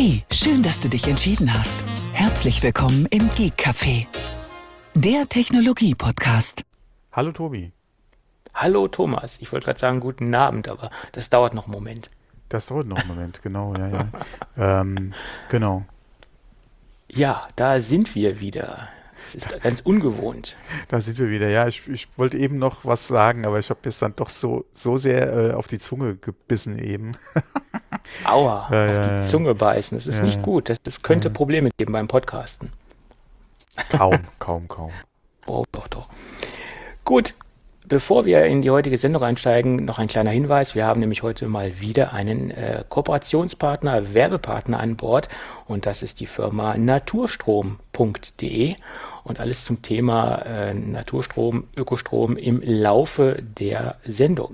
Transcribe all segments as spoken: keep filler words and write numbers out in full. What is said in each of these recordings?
Hey, schön, dass du dich entschieden hast. Herzlich willkommen im Geek Café, der Technologie-Podcast. Hallo Tobi. Hallo Thomas, ich wollte gerade sagen guten Abend, aber das dauert noch einen Moment. Das dauert noch einen Moment, genau, ja, ja. Ähm, genau. Ja, da sind wir wieder. Es ist ganz ungewohnt. Da sind wir wieder. Ja, ich, ich wollte eben noch was sagen, aber ich habe jetzt dann doch so, so sehr äh, auf die Zunge gebissen eben. Aua, Ja, auf ja, die ja. Zunge beißen. Das ist Ja, nicht ja. gut. Das, das könnte Ja. Probleme geben beim Podcasten. Kaum, kaum, kaum. Oh, doch, doch. Gut, bevor wir in die heutige Sendung einsteigen, noch ein kleiner Hinweis. Wir haben nämlich heute mal wieder einen äh, Kooperationspartner, Werbepartner an Bord. Und das ist die Firma naturstrom punkt de. Und alles zum Thema äh, Naturstrom, Ökostrom im Laufe der Sendung.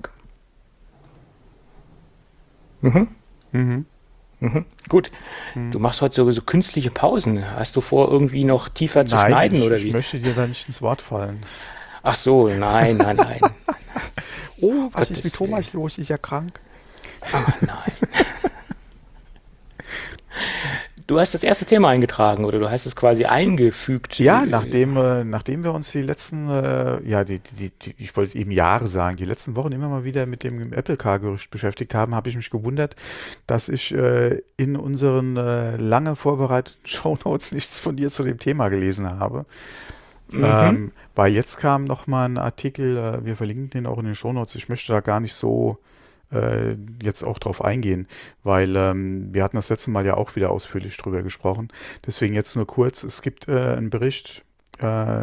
Mhm. Mhm. Mhm. Gut, du machst heute so, so künstliche Pausen. Hast du vor, irgendwie noch tiefer zu Nein, schneiden ich, oder ich wie? möchte dir da nicht ins Wort fallen. Ach so, nein, nein, nein. Oh, was Gottes ist mit Thomas los? Ist ja krank. Ah, nein. Du hast das erste Thema eingetragen oder du hast es quasi eingefügt. Ja, Äh, nachdem, äh, nachdem wir uns die letzten, äh, ja, die, die, die, ich wollte eben Jahre sagen, die letzten Wochen immer mal wieder mit dem Apple Car-Gerücht beschäftigt haben, habe ich mich gewundert, dass ich äh, in unseren äh, lange vorbereiteten Shownotes nichts von dir zu dem Thema gelesen habe. Mhm. Ähm, weil jetzt kam noch mal ein Artikel, äh, wir verlinken den auch in den Shownotes, ich möchte da gar nicht so äh, jetzt auch drauf eingehen, weil ähm, wir hatten das letzte Mal ja auch wieder ausführlich drüber gesprochen. Deswegen jetzt nur kurz, es gibt äh, einen Bericht, äh,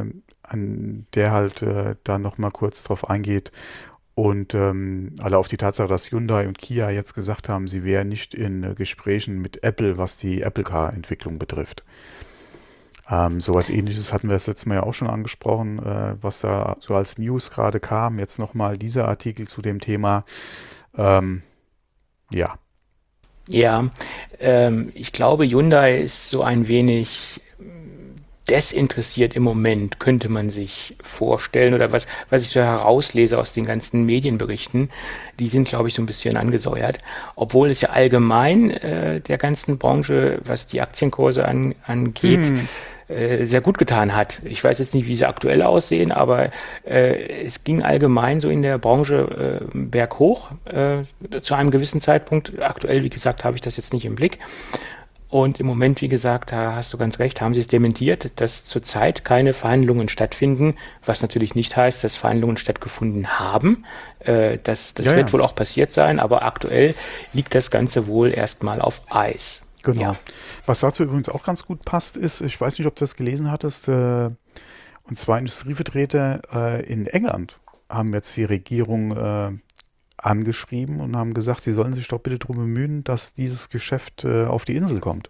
an der halt äh, da nochmal kurz drauf eingeht und ähm, alle auf die Tatsache, dass Hyundai und Kia jetzt gesagt haben, sie wären nicht in äh, Gesprächen mit Apple, was die Apple Car-Entwicklung betrifft. Ähm, sowas Ähnliches hatten wir das letzte Mal ja auch schon angesprochen, äh, was da so als News gerade kam. Jetzt nochmal dieser Artikel zu dem Thema. Ähm, ja, Ja, ähm, ich glaube, Hyundai ist so ein wenig desinteressiert im Moment, könnte man sich vorstellen. Oder was, was ich so herauslese aus den ganzen Medienberichten, die sind, glaube ich, so ein bisschen angesäuert. Obwohl es ja allgemein äh, der ganzen Branche, was die Aktienkurse an, angeht, äh, sehr gut getan hat. Ich weiß jetzt nicht, wie sie aktuell aussehen, aber äh, es ging allgemein so in der Branche äh, berghoch äh, zu einem gewissen Zeitpunkt. Aktuell, wie gesagt, habe ich das jetzt nicht im Blick. Und im Moment, wie gesagt, da hast du ganz recht, haben sie es dementiert, dass zurzeit keine Verhandlungen stattfinden, was natürlich nicht heißt, dass Verhandlungen stattgefunden haben. Äh, das das Ja, wird ja. wohl auch passiert sein, aber aktuell liegt das Ganze wohl erstmal auf Eis. genau. Ja. Was dazu übrigens auch ganz gut passt, ist, ich weiß nicht, ob du das gelesen hattest, äh, und zwar Industrievertreter äh, in England haben jetzt die Regierung äh, angeschrieben und haben gesagt, sie sollen sich doch bitte darum bemühen, dass dieses Geschäft äh, auf die Insel kommt.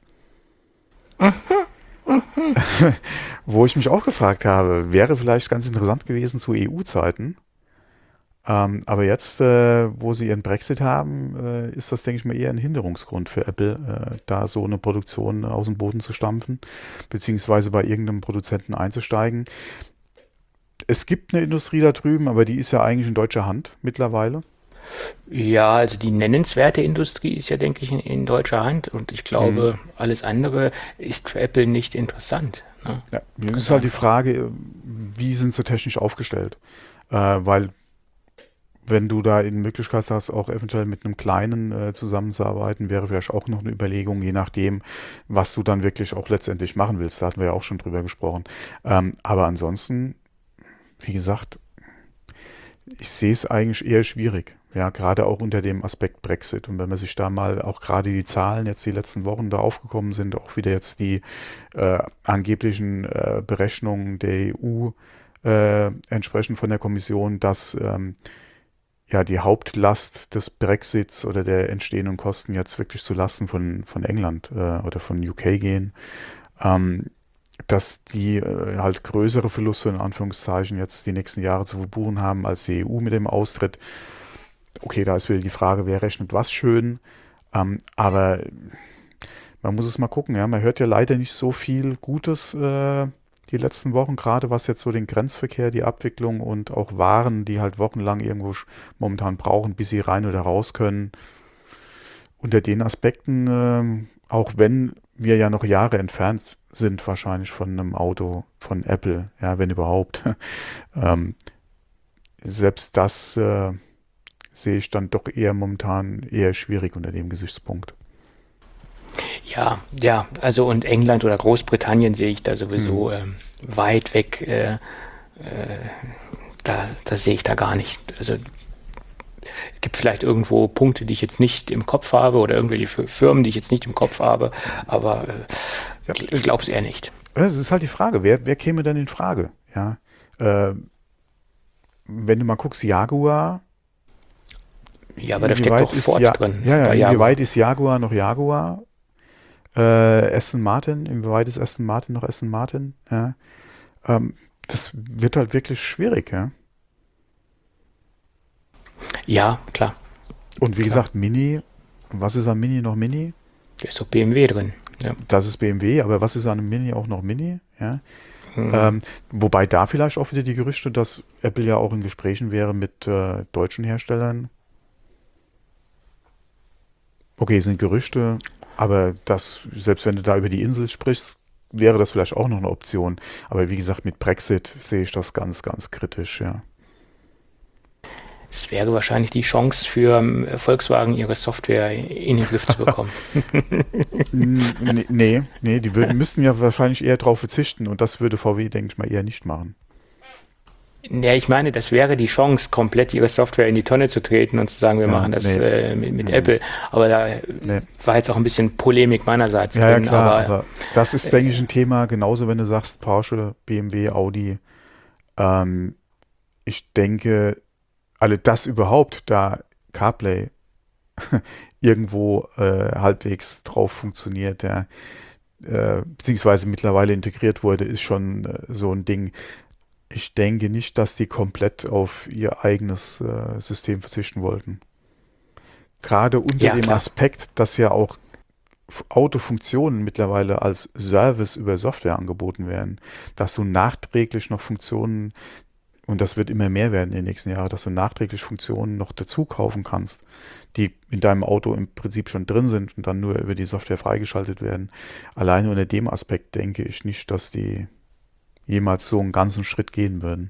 Wo ich mich auch gefragt habe, wäre vielleicht ganz interessant gewesen zu E U-Zeiten. Ähm, aber jetzt, äh, wo sie ihren Brexit haben, äh, ist das, denke ich mal, eher ein Hinderungsgrund für Apple, äh, da so eine Produktion aus dem Boden zu stampfen, beziehungsweise bei irgendeinem Produzenten einzusteigen. Es gibt eine Industrie da drüben, aber die ist ja eigentlich in deutscher Hand mittlerweile. Ja, also die nennenswerte Industrie ist ja, denke ich, in, in deutscher Hand und ich glaube, alles andere ist für Apple nicht interessant. Ne? Ja, jetzt Ganz ist halt die einfach. Frage, wie sind sie technisch aufgestellt? Äh, weil wenn du da in Möglichkeit hast, auch eventuell mit einem kleinen äh, zusammenzuarbeiten, wäre vielleicht auch noch eine Überlegung, je nachdem, was du dann wirklich auch letztendlich machen willst. Da hatten wir ja auch schon drüber gesprochen. Ähm, aber ansonsten, wie gesagt, ich sehe es eigentlich eher schwierig. Ja, gerade auch unter dem Aspekt Brexit. Und wenn man sich da mal auch gerade die Zahlen jetzt die letzten Wochen da aufgekommen sind, auch wieder jetzt die äh, angeblichen äh, Berechnungen der E U äh, entsprechend von der Kommission, dass ähm, ja die Hauptlast des Brexits oder der entstehenden Kosten jetzt wirklich zu Lasten von, von England äh, oder von U K gehen, ähm, dass die äh, halt größere Verluste in Anführungszeichen jetzt die nächsten Jahre zu verbuchen haben als die E U mit dem Austritt. Okay, da ist wieder die Frage, wer rechnet was schön. Ähm, aber man muss es mal gucken. Ja, man hört ja leider nicht so viel Gutes äh, die letzten Wochen, gerade was jetzt so den Grenzverkehr, die Abwicklung und auch Waren, die halt wochenlang irgendwo sch- momentan brauchen, bis sie rein oder raus können. unter den Aspekten, ähm, auch wenn wir ja noch Jahre entfernt sind wahrscheinlich von einem Auto von Apple, ja, wenn überhaupt, ähm, selbst das äh, sehe ich dann doch eher momentan eher schwierig unter dem Gesichtspunkt. Ja, ja, also und England oder Großbritannien sehe ich da sowieso ähm, weit weg. Äh, äh, da, das sehe ich da gar nicht. Also es gibt vielleicht irgendwo Punkte, die ich jetzt nicht im Kopf habe oder irgendwelche Fi- Firmen, die ich jetzt nicht im Kopf habe, aber äh, Ja. ich glaube es eher nicht. Es ist halt die Frage, wer, wer käme denn in Frage? Ja, äh, wenn du mal guckst, Jaguar, Ja, aber da steckt doch ist Ford ja, drin. ja, ja, bei Jaguar. inwieweit ist Jaguar noch Jaguar? Äh, Aston Martin, inwieweit ist Aston Martin noch Aston Martin? Ja, ähm, das wird halt wirklich schwierig, ja. Ja, klar. Und wie Klar. gesagt, Mini, was ist am Mini noch Mini? Da ist doch B M W drin. Ja. Das ist B M W, aber was ist an einem Mini auch noch Mini? Ja. Hm. Ähm, wobei da vielleicht auch wieder die Gerüchte, dass Apple ja auch in Gesprächen wäre mit äh, deutschen Herstellern. Okay, sind Gerüchte, aber das, selbst wenn du da über die Insel sprichst, wäre das vielleicht auch noch eine Option. Aber wie gesagt, mit Brexit sehe ich das ganz, ganz kritisch, ja. Es wäre wahrscheinlich die Chance für ähm, Volkswagen, ihre Software in den Griff zu bekommen. N- Nee, nee, nee, die würden, müssten ja wahrscheinlich eher drauf verzichten und das würde V W, denke ich mal, eher nicht machen. Ja, ich meine, das wäre die Chance, komplett ihre Software in die Tonne zu treten und zu sagen, wir Ja, machen das nee. äh, mit, mit Nee. Apple. Aber da Nee. war jetzt auch ein bisschen Polemik meinerseits Ja, ja, drin. klar, aber, aber das ist, denke ich, ein Thema, genauso wenn du sagst Porsche, B M W, Audi. Ähm, ich denke, alle das überhaupt, da CarPlay irgendwo äh, halbwegs drauf funktioniert, ja, äh, beziehungsweise mittlerweile integriert wurde, ist schon äh, so ein Ding. Ich denke nicht, dass die komplett auf ihr eigenes äh, System verzichten wollten. Gerade unter Ja, dem klar. Aspekt, dass ja auch F- Autofunktionen mittlerweile als Service über Software angeboten werden, dass du nachträglich noch Funktionen, und das wird immer mehr werden in den nächsten Jahren, dass du nachträglich Funktionen noch dazu kaufen kannst, die in deinem Auto im Prinzip schon drin sind und dann nur über die Software freigeschaltet werden. Alleine unter dem Aspekt denke ich nicht, dass die jemals so einen ganzen Schritt gehen würden.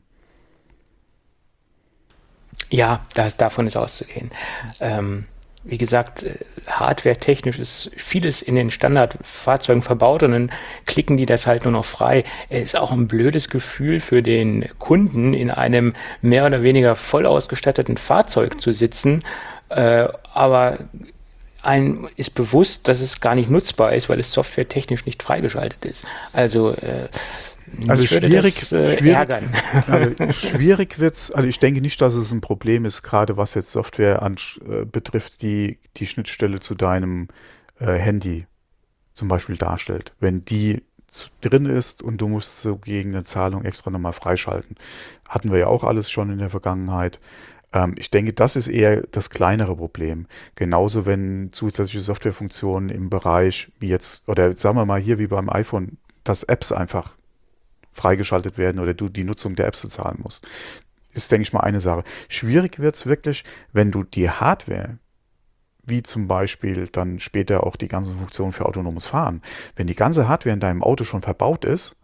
Ja, da, davon ist auszugehen. Ähm, wie gesagt, äh, hardware-technisch ist vieles in den Standardfahrzeugen verbaut und dann klicken die das halt nur noch frei. Es ist auch ein blödes Gefühl für den Kunden, in einem mehr oder weniger voll ausgestatteten Fahrzeug zu sitzen, äh, aber einem ist bewusst, dass es gar nicht nutzbar ist, weil es softwaretechnisch nicht freigeschaltet ist. Also, äh, Also mich würde schwierig, das äh, schwierig, ärgern. also schwierig wird's, also ich denke nicht, dass es ein Problem ist, gerade was jetzt Software an, äh, betrifft, die die Schnittstelle zu deinem äh, Handy zum Beispiel darstellt. Wenn die zu, drin ist und du musst so gegen eine Zahlung extra nochmal freischalten. Hatten wir ja auch alles schon in der Vergangenheit. Ähm, ich denke, das ist eher das kleinere Problem. Genauso, wenn zusätzliche Softwarefunktionen im Bereich, wie jetzt, oder sagen wir mal hier wie beim iPhone, dass Apps einfach freigeschaltet werden oder du die Nutzung der Apps bezahlen musst. Ist, denke ich mal, eine Sache. Schwierig wird es wirklich, wenn du die Hardware, wie zum Beispiel dann später auch die ganzen Funktionen für autonomes Fahren, wenn die ganze Hardware in deinem Auto schon verbaut ist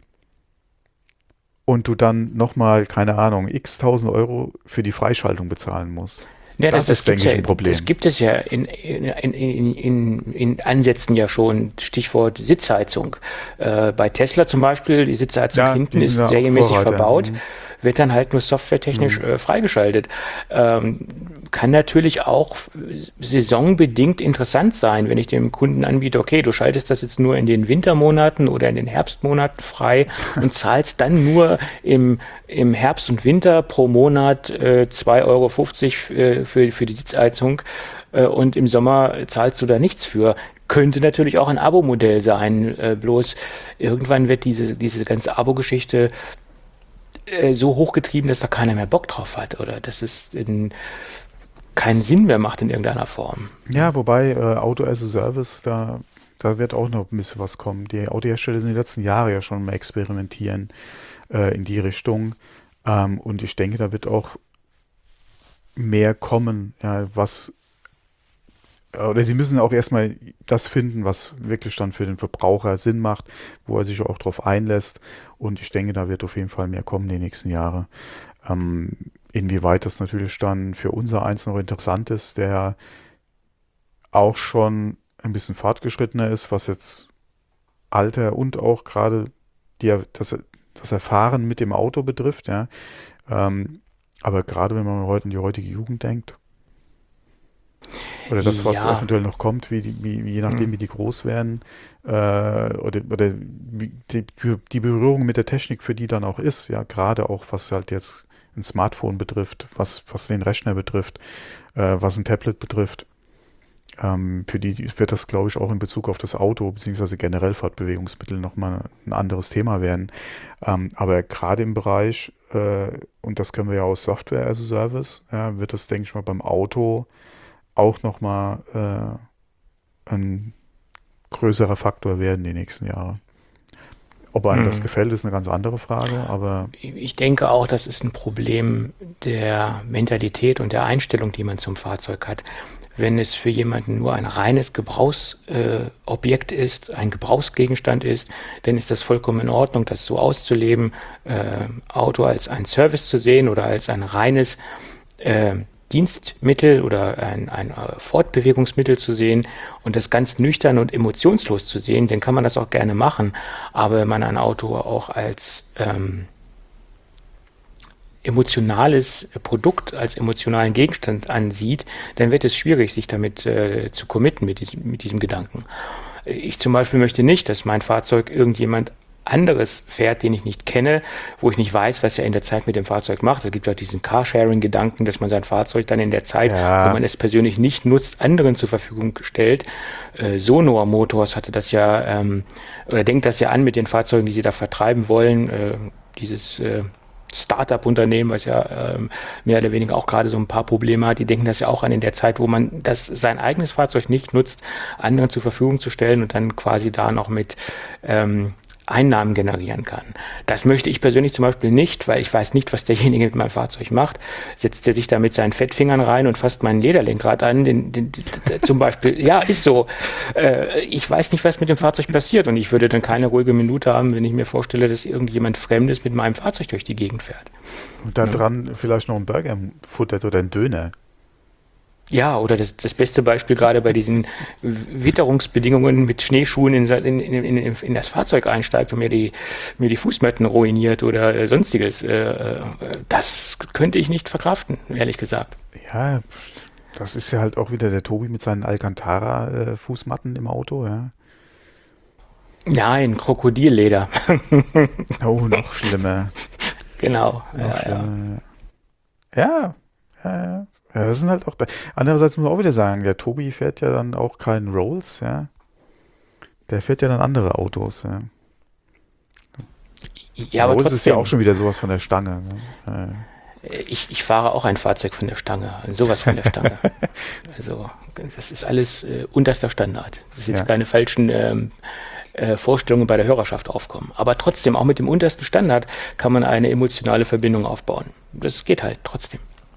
und du dann nochmal, keine Ahnung, x tausend Euro für die Freischaltung bezahlen musst. Ja, das, das, ist, denke gibt's ich, ja, ein Problem. Das gibt es ja in, in, in, in, in Ansätzen ja schon. Stichwort Sitzheizung. Äh, bei Tesla zum Beispiel, die Sitzheizung Ja, hinten die ist sind da serienmäßig Vorreiter. verbaut, Mhm. wird dann halt nur softwaretechnisch äh, freigeschaltet. Ähm, kann natürlich auch saisonbedingt interessant sein, wenn ich dem Kunden anbiete, okay, du schaltest das jetzt nur in den Wintermonaten oder in den Herbstmonaten frei und zahlst dann nur im, im Herbst und Winter pro Monat äh, zwei Euro fünfzig äh, für, für die Sitzheizung äh, und im Sommer zahlst du da nichts für. Könnte natürlich auch ein Abo-Modell sein, äh, bloß irgendwann wird diese, diese ganze Abo-Geschichte äh, so hochgetrieben, dass da keiner mehr Bock drauf hat oder dass es in, keinen Sinn mehr macht in irgendeiner Form. Ja, wobei äh, Auto as a Service, da, da wird auch noch ein bisschen was kommen. Die Autohersteller sind die letzten Jahre ja schon mal experimentieren äh, in die Richtung. Ähm, und ich denke, da wird auch mehr kommen, ja, was oder sie müssen auch erstmal das finden, was wirklich dann für den Verbraucher Sinn macht, wo er sich auch drauf einlässt. Und ich denke, da wird auf jeden Fall mehr kommen die nächsten Jahre. Ähm, inwieweit das natürlich dann für unser Eins noch interessant ist, der auch schon ein bisschen fortgeschrittener ist, was jetzt Alter und auch gerade die, das, das Erfahren mit dem Auto betrifft. Ja. Ähm, aber gerade wenn man heute an die heutige Jugend denkt, oder das, was Ja. eventuell noch kommt, wie, die, wie, wie je nachdem, Mhm. wie die groß werden, äh, oder, oder wie die, die Berührung mit der Technik für die dann auch ist, ja, gerade auch was halt jetzt ein Smartphone betrifft, was, was den Rechner betrifft, äh, was ein Tablet betrifft. Ähm, für die wird das, glaube ich, auch in Bezug auf das Auto beziehungsweise generell Fortbewegungsmittel nochmal ein anderes Thema werden. Ähm, aber gerade im Bereich, äh, und das können wir ja aus Software as a Service, ja, wird das, denke ich mal, beim Auto auch nochmal äh, ein größerer Faktor werden die nächsten Jahre. Ob einem das Mhm. gefällt, ist eine ganz andere Frage, aber Ich denke auch, das ist ein Problem der Mentalität und der Einstellung, die man zum Fahrzeug hat. Wenn es für jemanden nur ein reines Gebrauchsobjekt äh, Objekt ist, ein Gebrauchsgegenstand ist, dann ist das vollkommen in Ordnung, das so auszuleben, äh, Auto als ein Service zu sehen oder als ein reines äh, Dienstmittel oder ein, ein äh, Fortbewegungsmittel zu sehen und das ganz nüchtern und emotionslos zu sehen, dann kann man das auch gerne machen. Aber wenn man ein Auto auch als ähm, emotionales Produkt, als emotionalen Gegenstand ansieht, dann wird es schwierig, sich damit äh, zu committen, mit diesem, mit diesem Gedanken. Ich zum Beispiel möchte nicht, dass mein Fahrzeug irgendjemand anderes fährt, den ich nicht kenne, wo ich nicht weiß, was er in der Zeit mit dem Fahrzeug macht. Es gibt auch diesen Carsharing-Gedanken, dass man sein Fahrzeug dann in der Zeit, Ja. wo man es persönlich nicht nutzt, anderen zur Verfügung stellt. Äh, Sonor Motors hatte das ja, ähm, oder denkt das ja an mit den Fahrzeugen, die sie da vertreiben wollen. Äh, dieses äh, Startup-Unternehmen, was ja ähm, mehr oder weniger auch gerade so ein paar Probleme hat, die denken das ja auch an in der Zeit, wo man das sein eigenes Fahrzeug nicht nutzt, anderen zur Verfügung zu stellen und dann quasi da noch mit ähm, Einnahmen generieren kann. Das möchte ich persönlich zum Beispiel nicht, weil ich weiß nicht, was derjenige mit meinem Fahrzeug macht. Setzt er sich da mit seinen Fettfingern rein und fasst meinen Lederlenkrad an, den, den, den, zum Beispiel. Ja, ist so. Äh, ich weiß nicht, was mit dem Fahrzeug passiert und ich würde dann keine ruhige Minute haben, wenn ich mir vorstelle, dass irgendjemand Fremdes mit meinem Fahrzeug durch die Gegend fährt. und da dran vielleicht noch ein Burger futtert oder ein Döner. Ja, oder das, das beste Beispiel gerade bei diesen Witterungsbedingungen mit Schneeschuhen in, in, in, in das Fahrzeug einsteigt und mir die, mir die Fußmatten ruiniert oder äh, sonstiges. Äh, das könnte ich nicht verkraften, ehrlich gesagt. Ja, das ist ja halt auch wieder der Tobi mit seinen Alcantara-Fußmatten im Auto, ja. Nein, Krokodilleder. Oh, noch schlimmer. Genau. Noch Ja, ja. schlimmer. Ja, ja, ja. Ja, das sind halt auch da. Andererseits muss man auch wieder sagen, der Tobi fährt ja dann auch keinen Rolls, ja. Der fährt ja dann andere Autos, ja. Ja, aber Rolls trotzdem, ist ja auch schon wieder sowas von der Stange. Ne? ich, ich fahre auch ein Fahrzeug von der Stange, sowas von der Stange. Also das ist alles äh, unterster Standard. Das ist jetzt Ja. keine falschen ähm, äh, Vorstellungen bei der Hörerschaft aufkommen. Aber trotzdem, auch mit dem untersten Standard kann man eine emotionale Verbindung aufbauen. Das geht halt trotzdem.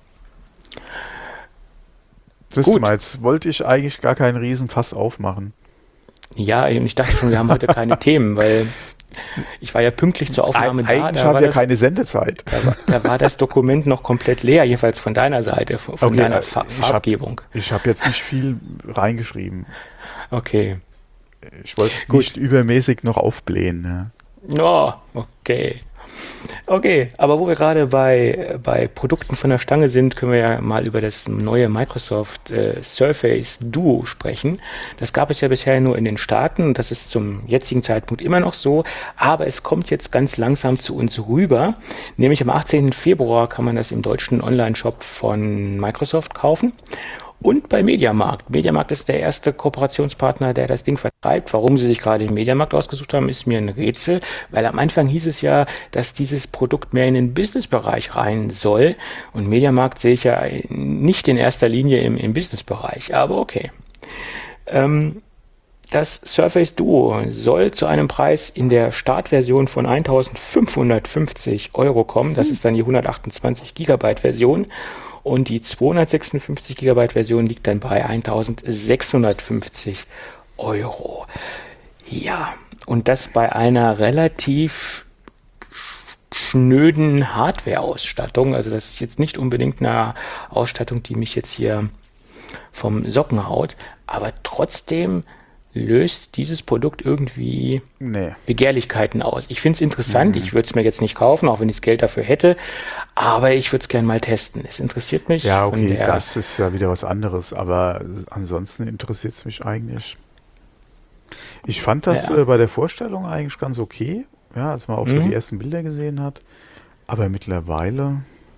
Siehst du Gut. mal, jetzt wollte ich eigentlich gar keinen Riesenfass aufmachen. Ja, und ich dachte schon, wir haben heute keine Themen, weil ich war ja pünktlich zur Aufnahme Eig da. eigentlich Da haben war, wir das, keine Sendezeit. da, war, da war das Dokument noch komplett leer, jedenfalls von deiner Seite, von, von Okay, deiner äh, Fa ich hab- Farbgebung. Ich habe jetzt nicht viel reingeschrieben. Okay. Ich wollte Gut. nicht übermäßig noch aufblähen. Ja. Oh, okay. Okay, aber wo wir gerade bei, bei Produkten von der Stange sind, können wir ja mal über das neue Microsoft äh, Surface Duo sprechen. Das gab es ja bisher nur in den Staaten und das ist zum jetzigen Zeitpunkt immer noch so, aber es kommt jetzt ganz langsam zu uns rüber. Nämlich am achtzehnten Februar kann man das im deutschen Online-Shop von Microsoft kaufen. Und bei Mediamarkt. Mediamarkt ist der erste Kooperationspartner, der das Ding vertreibt. Warum sie sich gerade den Mediamarkt ausgesucht haben, ist mir ein Rätsel, weil am Anfang hieß es ja, dass dieses Produkt mehr in den Businessbereich rein soll. Und Mediamarkt sehe ich ja nicht in erster Linie im, im Businessbereich, aber okay. Ähm, Das Surface Duo soll zu einem Preis in der Startversion von eintausendfünfhundertfünfzig Euro kommen. Das ist dann die hundertachtundzwanzig Gigabyte Version. und die zweihundertsechsundfünfzig Gigabyte Version liegt dann bei eintausendsechshundertfünfzig Euro. Ja, und das bei einer relativ schnöden Hardware-Ausstattung. Also das ist jetzt nicht unbedingt eine Ausstattung, die mich jetzt hier vom Socken haut, aber trotzdem löst dieses Produkt irgendwie Nee. Begehrlichkeiten aus. Ich finde es interessant, ich würde es mir jetzt nicht kaufen, auch wenn ich das Geld dafür hätte, aber ich würde es gerne mal testen. Es interessiert mich. Ja, von okay, der- das ist ja wieder was anderes, aber ansonsten interessiert es mich eigentlich. Ich fand das Ja. äh, bei der Vorstellung eigentlich ganz okay, ja, als man auch so Mhm. die ersten Bilder gesehen hat, aber mittlerweile,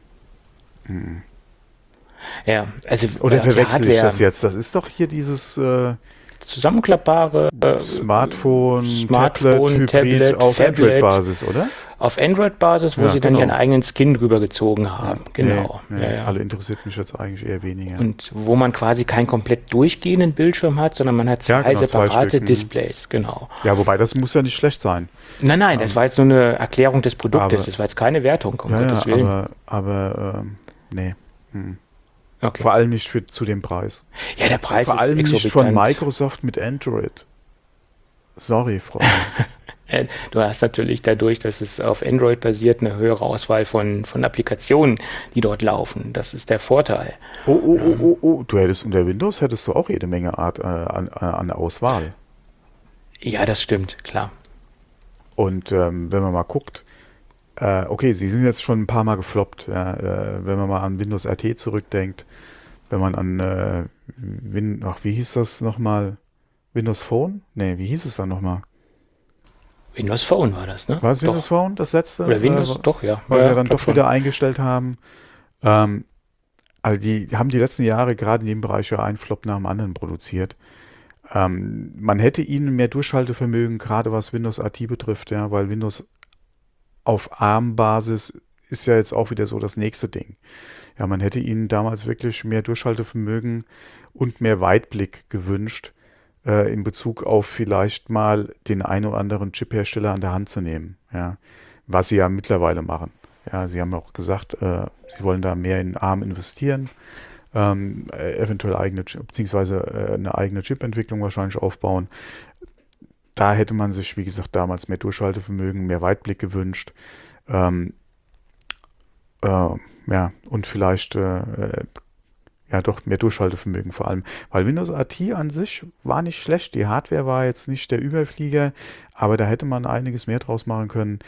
Ja, also oder äh, die verwechsel ich Hardware, das jetzt? Das ist doch hier dieses äh, zusammenklappbare äh, Smartphone, Smartphone, Tablet, Hybrid Tablet, auf Tablet. Android-Basis, oder? auf Android-Basis, wo Ja, sie dann genau. ihren eigenen Skin drüber gezogen haben. Genau. Nee, nee, Ja, ja. Also interessiert mich jetzt eigentlich eher weniger. Und wo man quasi keinen komplett durchgehenden Bildschirm hat, sondern man hat zwei Ja, genau, zwei separate Stück, mhm. Displays. Genau. Ja, wobei das muss ja nicht schlecht sein. Nein, nein, das war jetzt nur eine Erklärung des Produktes. Aber- das war jetzt keine Wertung, um Ja, Gottes ja, Willen. aber, aber ähm, nee. Hm. Okay. Vor allem nicht für, zu dem Preis. Ja, der Preis Vor allem ist nicht von exorbitant. Microsoft mit Android. Sorry, Freunde. Äh, Du hast natürlich dadurch, dass es auf Android basiert, eine höhere Auswahl von, von Applikationen, die dort laufen. Das ist der Vorteil. Oh, oh, oh, oh, oh. Du hättest unter Windows hättest du auch jede Menge Art äh, an, an Auswahl. Ja, das stimmt, klar. Und ähm, wenn man mal guckt, äh, okay, sie sind jetzt schon ein paar Mal gefloppt, ja, äh, wenn man mal an Windows R T zurückdenkt, wenn man an äh, Win, ach, wie hieß das nochmal? Windows Phone? Nee, wie hieß es dann nochmal? Windows Phone war das, ne? War es Doch. Windows Phone, das letzte? Oder Windows, Äh, doch, ja. was ja, sie dann glaub doch schon. wieder eingestellt haben. Ähm, also die haben die letzten Jahre gerade in dem Bereich ja einen Flop nach dem anderen produziert. Ähm, man hätte ihnen mehr Durchhaltevermögen, gerade was Windows R T betrifft, ja, weil Windows auf ARM-Basis ist ja jetzt auch wieder so das nächste Ding. Ja, man hätte ihnen damals wirklich mehr Durchhaltevermögen und mehr Weitblick gewünscht, äh, in Bezug auf vielleicht mal den einen oder anderen Chip-Hersteller an der Hand zu nehmen. Ja, was sie ja mittlerweile machen. Ja, sie haben auch gesagt, äh, sie wollen da mehr in ARM investieren, ähm, äh, eventuell eigene, Chip- beziehungsweise äh, eine eigene Chip-Entwicklung wahrscheinlich aufbauen. Da hätte man sich, wie gesagt, damals mehr Durchhaltevermögen, mehr Weitblick gewünscht. Ähm, äh, ja, und vielleicht äh, äh, ja doch mehr Durchhaltevermögen vor allem. Weil Windows R T an sich war nicht schlecht. Die Hardware war jetzt nicht der Überflieger, aber da hätte man einiges mehr draus machen können.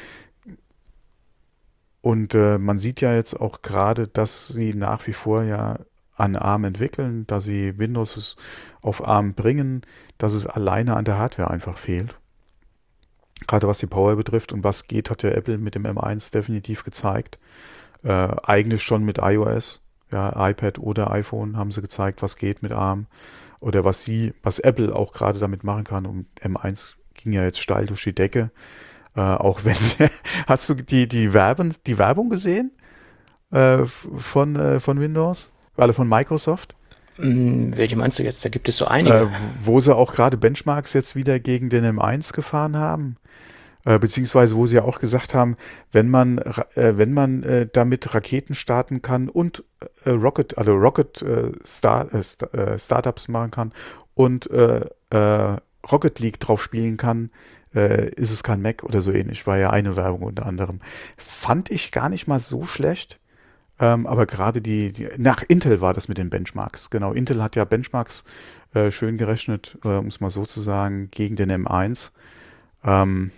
Und äh, man sieht ja jetzt auch gerade, dass sie nach wie vor ja an ARM entwickeln, dass sie Windows auf ARM bringen, dass es alleine an der Hardware einfach fehlt. Gerade was die Power betrifft und was geht, hat ja Apple mit dem M eins definitiv gezeigt. Äh, eigentlich schon mit iOS, ja, iPad oder iPhone haben sie gezeigt, was geht mit ARM oder was sie, was Apple auch gerade damit machen kann. Und M eins ging ja jetzt steil durch die Decke. Äh, auch wenn, hast du die, die, Werben, die Werbung gesehen äh, von, äh, von Windows? Alle von Microsoft? Hm, welche meinst du jetzt? Da gibt es so einige. Äh, wo sie auch gerade Benchmarks jetzt wieder gegen den M eins gefahren haben. Äh, beziehungsweise wo sie ja auch gesagt haben, wenn man, ra- äh, wenn man äh, damit Raketen starten kann und äh, Rocket, also Rocket äh, Star, äh, Sta- äh, Startups machen kann und äh, äh, Rocket League drauf spielen kann, äh, ist es kein Mac oder so ähnlich. War ja eine Werbung unter anderem. Fand ich gar nicht mal so schlecht. Ähm, aber gerade die, die, nach Intel war das mit den Benchmarks. Genau, Intel hat ja Benchmarks äh, schön gerechnet, äh, um es mal so zu sagen, gegen den M eins. Ähm,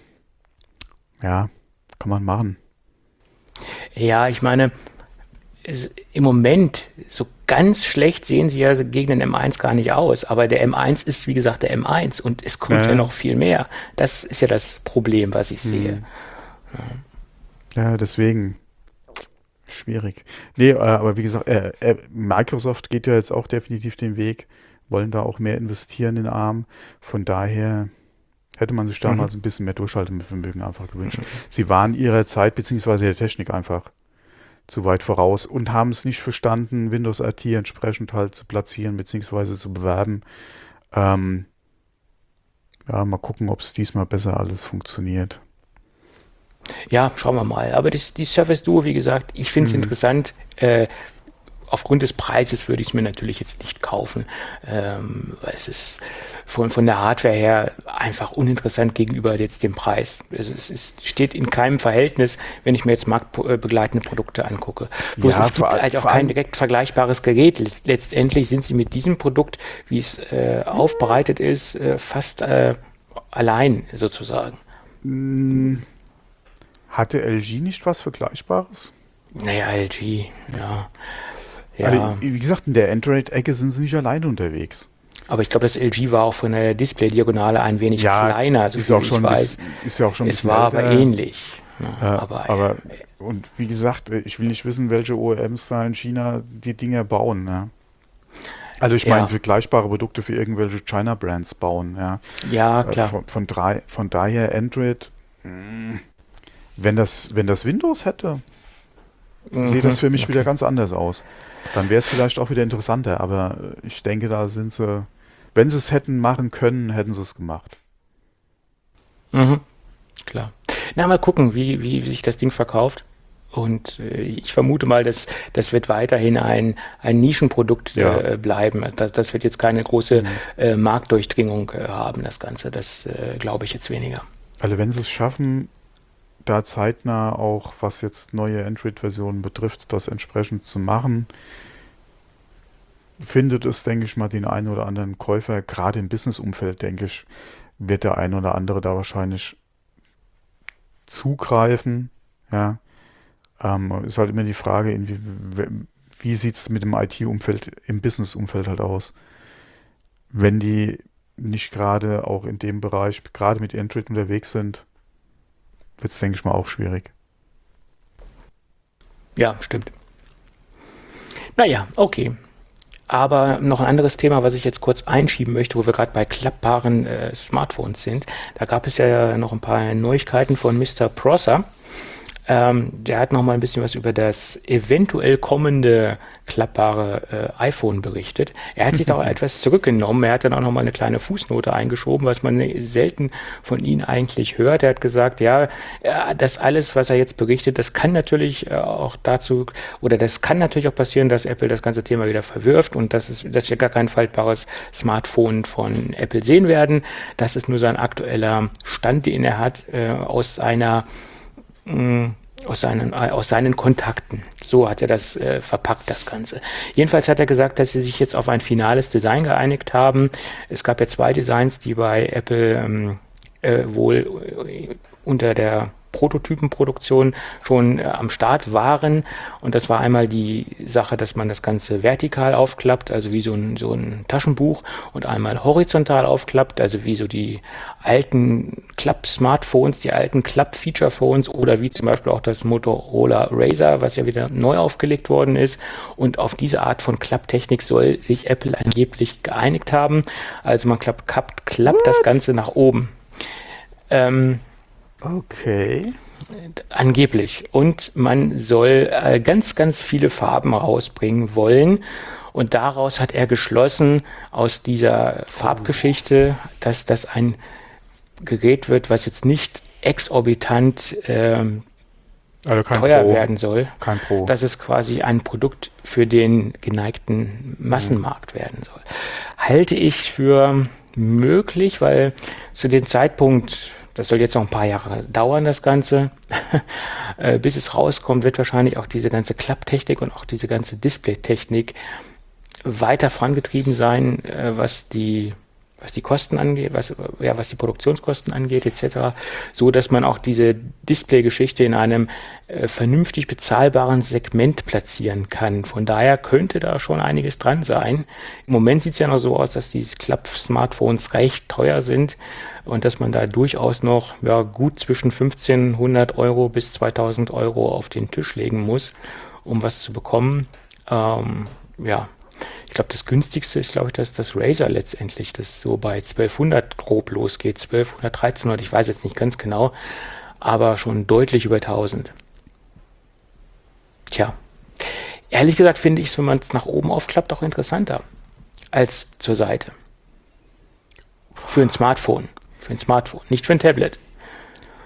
ja, kann man machen. Ja, ich meine, es, im Moment so ganz schlecht sehen sie ja gegen den M eins gar nicht aus, aber der M eins ist, wie gesagt, der M eins und es kommt Ja. ja noch viel mehr. Das ist ja das Problem, was ich sehe. Ja, deswegen schwierig. Nee, äh, aber wie gesagt, äh, äh, Microsoft geht ja jetzt auch definitiv den Weg, wollen da auch mehr investieren in ARM. Von daher hätte man sich damals ein bisschen mehr Durchhaltevermögen einfach gewünscht. Sie waren ihrer Zeit beziehungsweise der Technik einfach zu weit voraus und haben es nicht verstanden, Windows R T entsprechend halt zu platzieren beziehungsweise zu bewerben. Ähm, ja, mal gucken, ob es diesmal besser alles funktioniert. Ja, schauen wir mal. Aber das, die Surface Duo, wie gesagt, ich finde es interessant. Äh, aufgrund des Preises würde ich es mir natürlich jetzt nicht kaufen, ähm, weil es ist von, von der Hardware her einfach uninteressant gegenüber jetzt dem Preis. Also es ist, steht in keinem Verhältnis, wenn ich mir jetzt marktbegleitende Produkte angucke. Bloß Ja, es gibt vor- halt auch vor kein allem- direkt vergleichbares Gerät. Letzt- Letztendlich sind sie mit diesem Produkt, wie es äh, aufbereitet ist, äh, fast äh, allein sozusagen. Hatte L G nicht was Vergleichbares? Naja, L G, ja. Ja, Also, wie gesagt, in der Android-Ecke sind sie nicht alleine unterwegs. aber ich glaube, das L G war auch von der Display-Diagonale ein wenig kleiner, so ist viel auch schon ich ein weiß. bisschen- ist ja auch schon ein Es bisschen war aber älter. ähnlich. Ne? Ja, aber, aber, und wie gesagt, ich will nicht wissen, welche O E Ms da in China die Dinger bauen. Ne? Also ich Ja. meine, vergleichbare Produkte für irgendwelche China-Brands bauen. Ja, ja, Äh, klar. Von, von, drei, von daher Android, mh, wenn das, wenn das Windows hätte, sieht das für mich wieder ganz anders aus. Dann wäre es vielleicht auch wieder interessanter, aber äh, ich denke, da sind sie, wenn sie es hätten machen können, hätten sie es gemacht. Mhm. Klar. Na, mal gucken, wie, wie sich das Ding verkauft. Und äh, ich vermute mal, dass das wird weiterhin ein, ein Nischenprodukt Ja. äh, bleiben. Das, das wird jetzt keine große äh, Marktdurchdringung äh, haben, das Ganze. Das äh, glaube ich jetzt weniger. Also wenn sie es schaffen, da zeitnah auch, was jetzt neue Android-Versionen betrifft, das entsprechend zu machen, findet es, denke ich mal, den einen oder anderen Käufer, gerade im Business-Umfeld, denke ich, wird der ein oder andere da wahrscheinlich zugreifen. Ja, ähm, ist halt immer die Frage, in wie, wie sieht es mit dem I T-Umfeld, im Business-Umfeld halt aus? Wenn die nicht gerade auch in dem Bereich, gerade mit Android unterwegs sind, wird es, denke ich mal, auch schwierig. Ja, stimmt. Naja, okay. Aber noch ein anderes Thema, was ich jetzt kurz einschieben möchte, wo wir gerade bei klappbaren äh, Smartphones sind. Da gab es ja noch ein paar Neuigkeiten von Mister Prosser. Ähm, der hat noch mal ein bisschen was über das eventuell kommende klappbare äh, iPhone berichtet. Er hat sich da auch etwas zurückgenommen. Er hat dann auch noch mal eine kleine Fußnote eingeschoben, was man selten von ihm eigentlich hört. Er hat gesagt, ja, ja, das alles, was er jetzt berichtet, das kann natürlich äh, auch dazu, oder das kann natürlich auch passieren, dass Apple das ganze Thema wieder verwirft und dass, es, dass wir gar kein faltbares Smartphone von Apple sehen werden. Das ist nur sein aktueller Stand, den er hat, äh, aus einer mh, Aus seinen, aus seinen Kontakten. So hat er das äh, verpackt, das Ganze. Jedenfalls hat er gesagt, dass sie sich jetzt auf ein finales Design geeinigt haben. Es gab ja zwei Designs, die bei Apple ähm, äh, wohl äh, unter der Prototypenproduktion schon äh, am Start waren. Und das war einmal die Sache, dass man das Ganze vertikal aufklappt, also wie so ein, so ein Taschenbuch, und einmal horizontal aufklappt, also wie so die alten Klapp-Smartphones, die alten Klapp-Feature-Phones oder wie zum Beispiel auch das Motorola Razr, was ja wieder neu aufgelegt worden ist. Und auf diese Art von Klapptechnik soll sich Apple angeblich geeinigt haben. Also man klappt, klappt, klappt das Ganze nach oben. Ähm, Okay. Angeblich. Und man soll äh, ganz, ganz viele Farben rausbringen wollen. Und daraus hat er geschlossen, aus dieser Farbgeschichte, dass das ein Gerät wird, was jetzt nicht exorbitant ähm, Also kein teuer Pro. werden soll. Kein Pro. Dass es quasi ein Produkt für den geneigten Massenmarkt werden soll. Halte ich für möglich, weil zu dem Zeitpunkt, das soll jetzt noch ein paar Jahre dauern, das Ganze, äh, bis es rauskommt, wird wahrscheinlich auch diese ganze Klapptechnik und auch diese ganze Displaytechnik weiter vorangetrieben sein, äh, was die was die Kosten angeht, was, ja, was die Produktionskosten angeht, et cetera, so dass man auch diese Display-Geschichte in einem äh, vernünftig bezahlbaren Segment platzieren kann. Von daher könnte da schon einiges dran sein. Im Moment sieht es ja noch so aus, dass die Klapp-Smartphones recht teuer sind und dass man da durchaus noch ja, gut zwischen fünfzehnhundert Euro bis zweitausend Euro auf den Tisch legen muss, um was zu bekommen. Ähm, ja. Ich glaube, das günstigste ist, glaube ich, das, das Razr letztendlich, das so bei zwölfhundert grob losgeht, zwölfhundert, dreizehnhundert, ich weiß jetzt nicht ganz genau, aber schon deutlich über tausend. Tja, ehrlich gesagt finde ich es, wenn man es nach oben aufklappt, auch interessanter als zur Seite. Für ein Smartphone, für ein Smartphone, nicht für ein Tablet.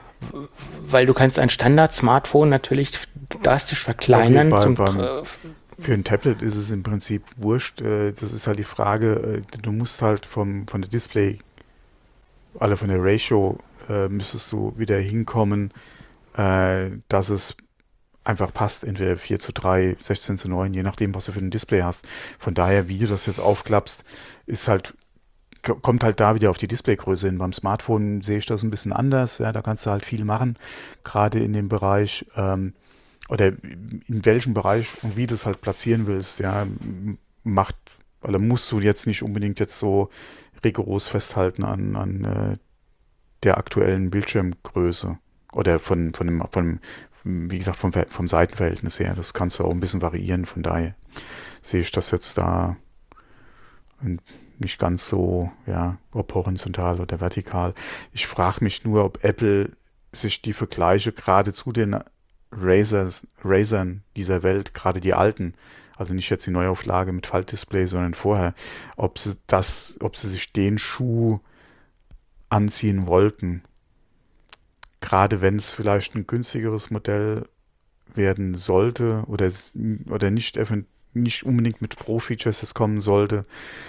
Weil du kannst ein Standard-Smartphone natürlich drastisch verkleinern. Okay, bei, zum, beim, äh, Für ein Tablet ist es im Prinzip wurscht. äh, Das ist halt die Frage, äh, du musst halt vom, von der Display, alle von der Ratio, äh, müsstest du wieder hinkommen, äh, dass es einfach passt, entweder vier zu drei, sechzehn zu neun, je nachdem, was du für ein Display hast. Von daher, wie du das jetzt aufklappst, ist halt, k- kommt halt da wieder auf die Displaygröße hin. Beim Smartphone sehe ich das ein bisschen anders, ja, da kannst du halt viel machen, gerade in dem Bereich, ähm, oder in welchem Bereich und wie du es halt platzieren willst, ja, m- macht, oder musst du jetzt nicht unbedingt jetzt so rigoros festhalten an, an äh, der aktuellen Bildschirmgröße oder von, von dem, von, wie gesagt, vom, Ver- vom Seitenverhältnis her. Das kannst du auch ein bisschen variieren. Von daher sehe ich das jetzt da n- nicht ganz so, ja, ob horizontal oder vertikal. Ich frage mich nur, ob Apple sich die Vergleiche gerade zu den Razers, Razern dieser Welt, gerade die alten, also nicht jetzt die Neuauflage mit Faltdisplay, sondern vorher, ob sie das, ob sie sich den Schuh anziehen wollten. Gerade wenn es vielleicht ein günstigeres Modell werden sollte oder, es- oder nicht, effen- nicht unbedingt mit Pro-Features es kommen sollte.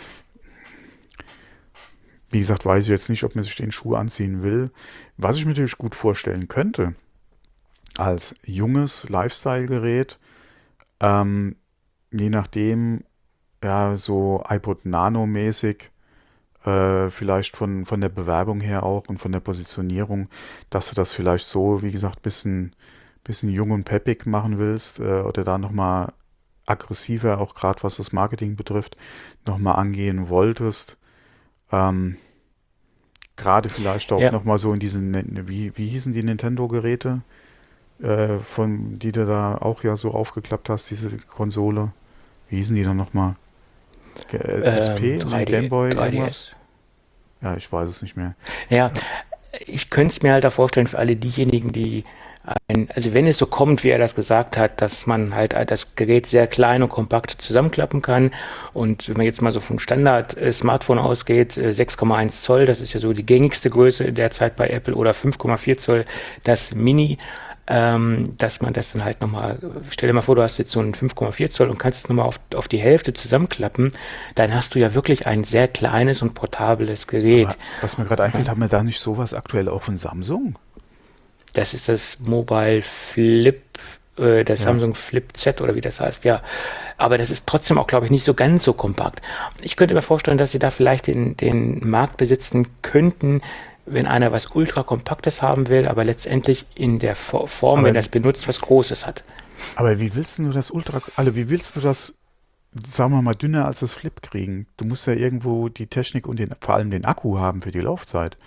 Wie gesagt, weiß ich jetzt nicht, ob man sich den Schuh anziehen will. Was ich mir natürlich gut vorstellen könnte, als junges Lifestyle-Gerät, ähm, je nachdem, ja, so iPod Nano-mäßig, äh, vielleicht von, von der Bewerbung her auch und von der Positionierung, dass du das vielleicht so, wie gesagt, bisschen, bisschen jung und peppig machen willst, äh, oder da nochmal aggressiver, auch gerade was das Marketing betrifft, nochmal angehen wolltest. Ähm, Gerade vielleicht auch Ja, nochmal so in diesen, Nin- wie, wie hießen die Nintendo-Geräte, äh, von die du da auch ja so aufgeklappt hast, diese Konsole. Wie hießen die dann nochmal? Ge- äh, ähm, S P? Nee, drei D, Gameboy, irgendwas? drei D S. Ja, ich weiß es nicht mehr. Ja, Ja. ich könnte es mir halt da vorstellen für alle diejenigen, die ein, also wenn es so kommt, wie er das gesagt hat, dass man halt das Gerät sehr klein und kompakt zusammenklappen kann und wenn man jetzt mal so vom Standard-Smartphone ausgeht, äh, sechs Komma eins Zoll, das ist ja so die gängigste Größe derzeit bei Apple oder fünf Komma vier Zoll, das Mini, ähm, dass man das dann halt nochmal, stell dir mal vor, du hast jetzt so einen fünf Komma vier Zoll und kannst es nochmal auf, auf die Hälfte zusammenklappen, dann hast du ja wirklich ein sehr kleines und portables Gerät. Aber was mir gerade einfällt, haben wir da nicht sowas aktuell auch von Samsung? Das ist das Mobile Flip, äh, der Ja. Samsung Flip Z oder wie das heißt, ja. Aber das ist trotzdem auch, glaube ich, nicht so ganz so kompakt. Ich könnte mir vorstellen, dass sie da vielleicht den, den Markt besitzen könnten, wenn einer was ultra kompaktes haben will, aber letztendlich in der Fo- Form, Aber, wenn er es benutzt, was Großes hat. aber wie willst du das Ultra, also wie willst du das, sagen wir mal, dünner als das Flip kriegen? Du musst ja irgendwo die Technik und den, vor allem den Akku haben für die Laufzeit.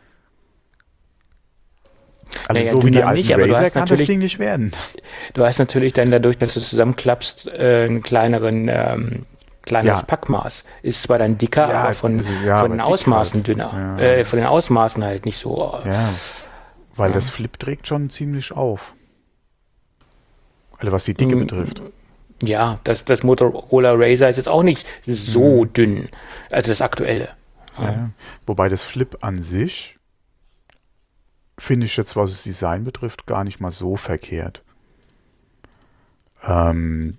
Also Naja, so wie die dünner alten nicht, aber du Razer hast kann das natürlich, Ding nicht werden. du hast natürlich dann dadurch, dass du es zusammenklappst, äh, einen kleineren, ähm, kleineres Ja, Packmaß. Ist zwar dann dicker, ja, aber von, also, ja, von aber den dick Ausmaßen halt. dünner. Ja, Äh, von den das, Ausmaßen halt nicht so. Äh, ja, weil ja. das Flip trägt schon ziemlich auf. Also was die Dicke Mm, betrifft. Ja, das, das Motorola Razr ist jetzt auch nicht so Mhm. dünn, also das aktuelle. Ja, Ja. ja. Wobei das Flip an sich, finde ich jetzt, was das Design betrifft, gar nicht mal so verkehrt. Ähm,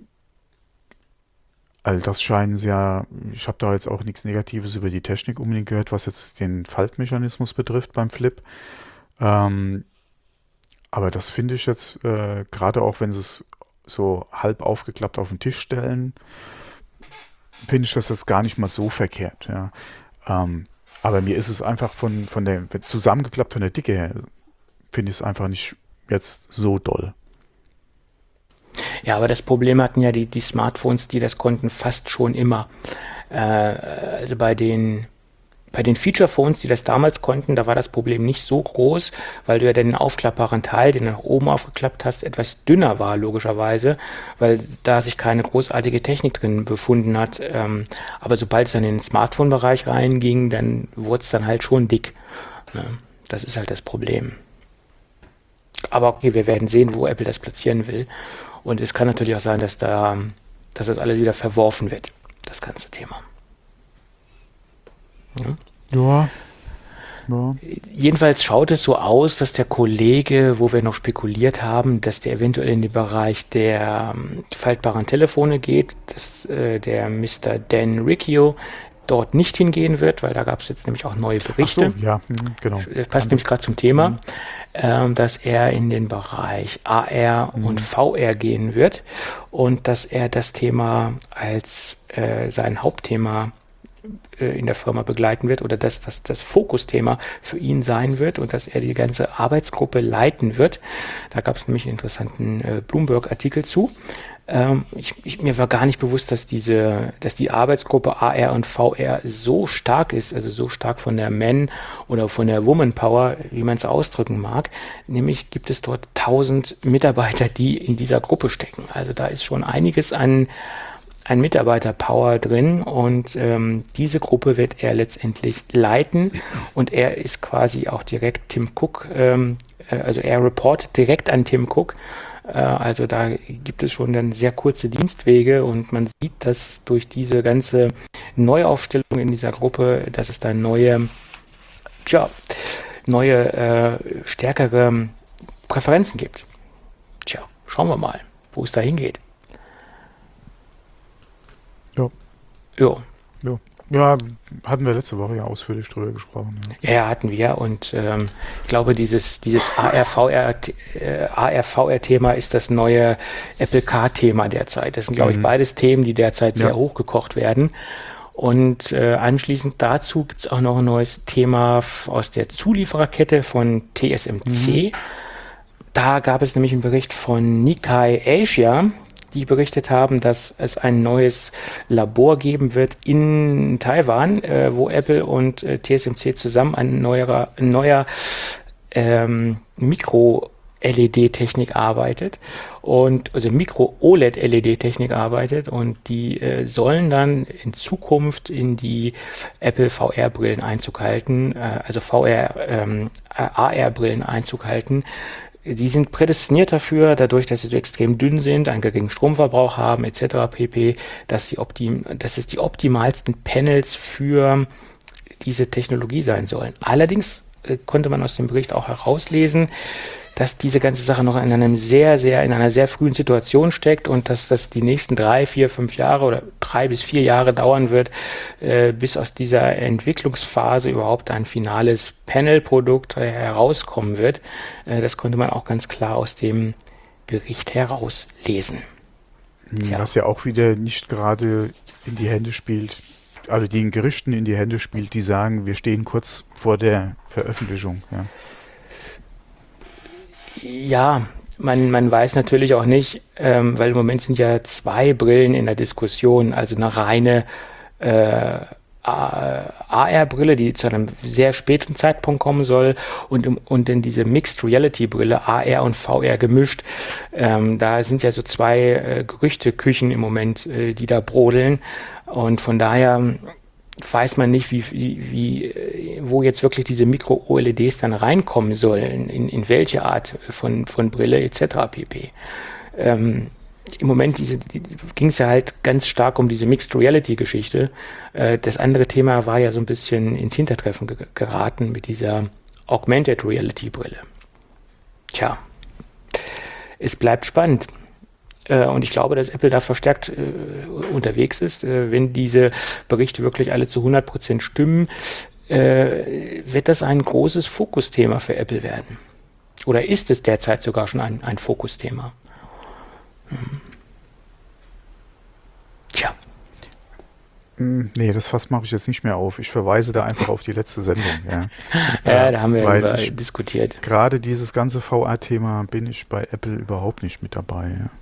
also das scheinen sie ja, ich habe da jetzt auch nichts Negatives über die Technik unbedingt gehört, was jetzt den Faltmechanismus betrifft beim Flip. Ähm, aber das finde ich jetzt, äh, gerade auch wenn sie es so halb aufgeklappt auf den Tisch stellen, finde ich das jetzt gar nicht mal so verkehrt. Ja. Ähm, aber mir ist es einfach von, von der, zusammengeklappt von der Dicke her, finde ich es einfach nicht jetzt so doll. Ja, aber das Problem hatten ja die, die Smartphones, die das konnten, fast schon immer. Äh, also bei den, bei den Feature-Phones, die das damals konnten, da war das Problem nicht so groß, weil du ja den aufklappbaren Teil, den du nach oben aufgeklappt hast, etwas dünner war, logischerweise, weil da sich keine großartige Technik drin befunden hat. Ähm, aber sobald es dann in den Smartphone-Bereich reinging, dann wurde es dann halt schon dick. Ne? Das ist halt das Problem. Aber okay, wir werden sehen, wo Apple das platzieren will. Und es kann natürlich auch sein, dass da, dass das alles wieder verworfen wird, das ganze Thema. Ja. Ja, Ja. Jedenfalls schaut es so aus, dass der Kollege, wo wir noch spekuliert haben, dass der eventuell in den Bereich der ähm, faltbaren Telefone geht, dass äh, der Mister Dan Riccio dort nicht hingehen wird, weil da gab es jetzt nämlich auch neue Berichte. Ach so, ja, hm, genau. Das passt nämlich gerade zum Thema, mhm. ähm, dass er in den Bereich A R mhm. und V R gehen wird und dass er das Thema als äh, sein Hauptthema äh, in der Firma begleiten wird oder dass das das Fokusthema für ihn sein wird und dass er die ganze Arbeitsgruppe leiten wird. Da gab es nämlich einen interessanten äh, Bloomberg-Artikel zu. Ähm, ich, ich, mir war gar nicht bewusst, dass diese, dass die Arbeitsgruppe A R und V R so stark ist, also so stark von der Man- oder von der Woman-Power, wie man es ausdrücken mag. Nämlich gibt es dort tausend Mitarbeiter, die in dieser Gruppe stecken. Also da ist schon einiges an, an Mitarbeiter-Power drin und ähm, diese Gruppe wird er letztendlich leiten und er ist quasi auch direkt Tim Cook, ähm, also er reportet direkt an Tim Cook. Also da gibt es schon dann sehr kurze Dienstwege und man sieht, dass durch diese ganze Neuaufstellung in dieser Gruppe, dass es da neue, tja, neue, äh, stärkere Präferenzen gibt. Tja, schauen wir mal, wo es da hingeht. Ja. Ja. Ja. Ja, hatten wir letzte Woche ja ausführlich drüber gesprochen. Ja, ja hatten wir und ähm, ich glaube, dieses, dieses A R V R, äh, A R V R-Thema ist das neue Apple Car-Thema derzeit. Das sind, glaube mhm. ich, beides Themen, die derzeit sehr ja. hochgekocht werden. Und äh, anschließend dazu gibt es auch noch ein neues Thema f- aus der Zuliefererkette von T S M C. Mhm. Da gab es nämlich einen Bericht von Nikkei Asia, die berichtet haben, dass es ein neues Labor geben wird in Taiwan, äh, wo Apple und äh, T S M C zusammen an neuer, neuer ähm, Mikro-L E D-Technik arbeitet und also Mikro-O L E D-L E D-Technik arbeitet und die äh, sollen dann in Zukunft in die Apple V R-Brillen Einzug halten, äh, also V R, ähm, A R-Brillen Einzug halten. Die sind prädestiniert dafür, dadurch, dass sie so extrem dünn sind, einen geringen Stromverbrauch haben, et cetera pp., dass, sie optim, dass es die optimalsten Panels für diese Technologie sein sollen. Allerdings äh, konnte man aus dem Bericht auch herauslesen, dass diese ganze Sache noch in einem sehr, sehr, in einer sehr frühen Situation steckt und dass das die nächsten drei, vier, fünf Jahre oder drei bis vier Jahre dauern wird, äh, bis aus dieser Entwicklungsphase überhaupt ein finales Panel-Produkt äh, herauskommen wird. Äh, das konnte man auch ganz klar aus dem Bericht herauslesen. Tja. Was ja auch wieder nicht gerade in die Hände spielt, also den Gerichten in die Hände spielt, die sagen, wir stehen kurz vor der Veröffentlichung, ja. Ja, man, man weiß natürlich auch nicht, ähm, weil im Moment sind ja zwei Brillen in der Diskussion, also eine reine äh, A R-Brille, die zu einem sehr späten Zeitpunkt kommen soll und, und in diese Mixed Reality-Brille, A R und V R gemischt. Ähm, da sind ja so zwei äh, Gerüchteküchen im Moment, äh, die da brodeln und von daher weiß man nicht, wie, wie, wie, wo jetzt wirklich diese Mikro-O L E Ds dann reinkommen sollen, in, in welche Art von, von Brille et cetera pp. Ähm, Im Moment diese, die, ging es ja halt ganz stark um diese Mixed Reality-Geschichte. Äh, das andere Thema war ja so ein bisschen ins Hintertreffen ge- geraten mit dieser Augmented Reality-Brille. Tja, es bleibt spannend. Und ich glaube, dass Apple da verstärkt äh, unterwegs ist. Äh, wenn diese Berichte wirklich alle zu hundert Prozent stimmen, äh, wird das ein großes Fokusthema für Apple werden. Oder ist es derzeit sogar schon ein, ein Fokusthema? Hm. Tja. Nee, das Fass mache ich jetzt nicht mehr auf. Ich verweise da einfach auf die letzte Sendung. Ja, ja äh, da haben wir weil über ich, diskutiert. Gerade dieses ganze V R-Thema bin ich bei Apple überhaupt nicht mit dabei. Ja.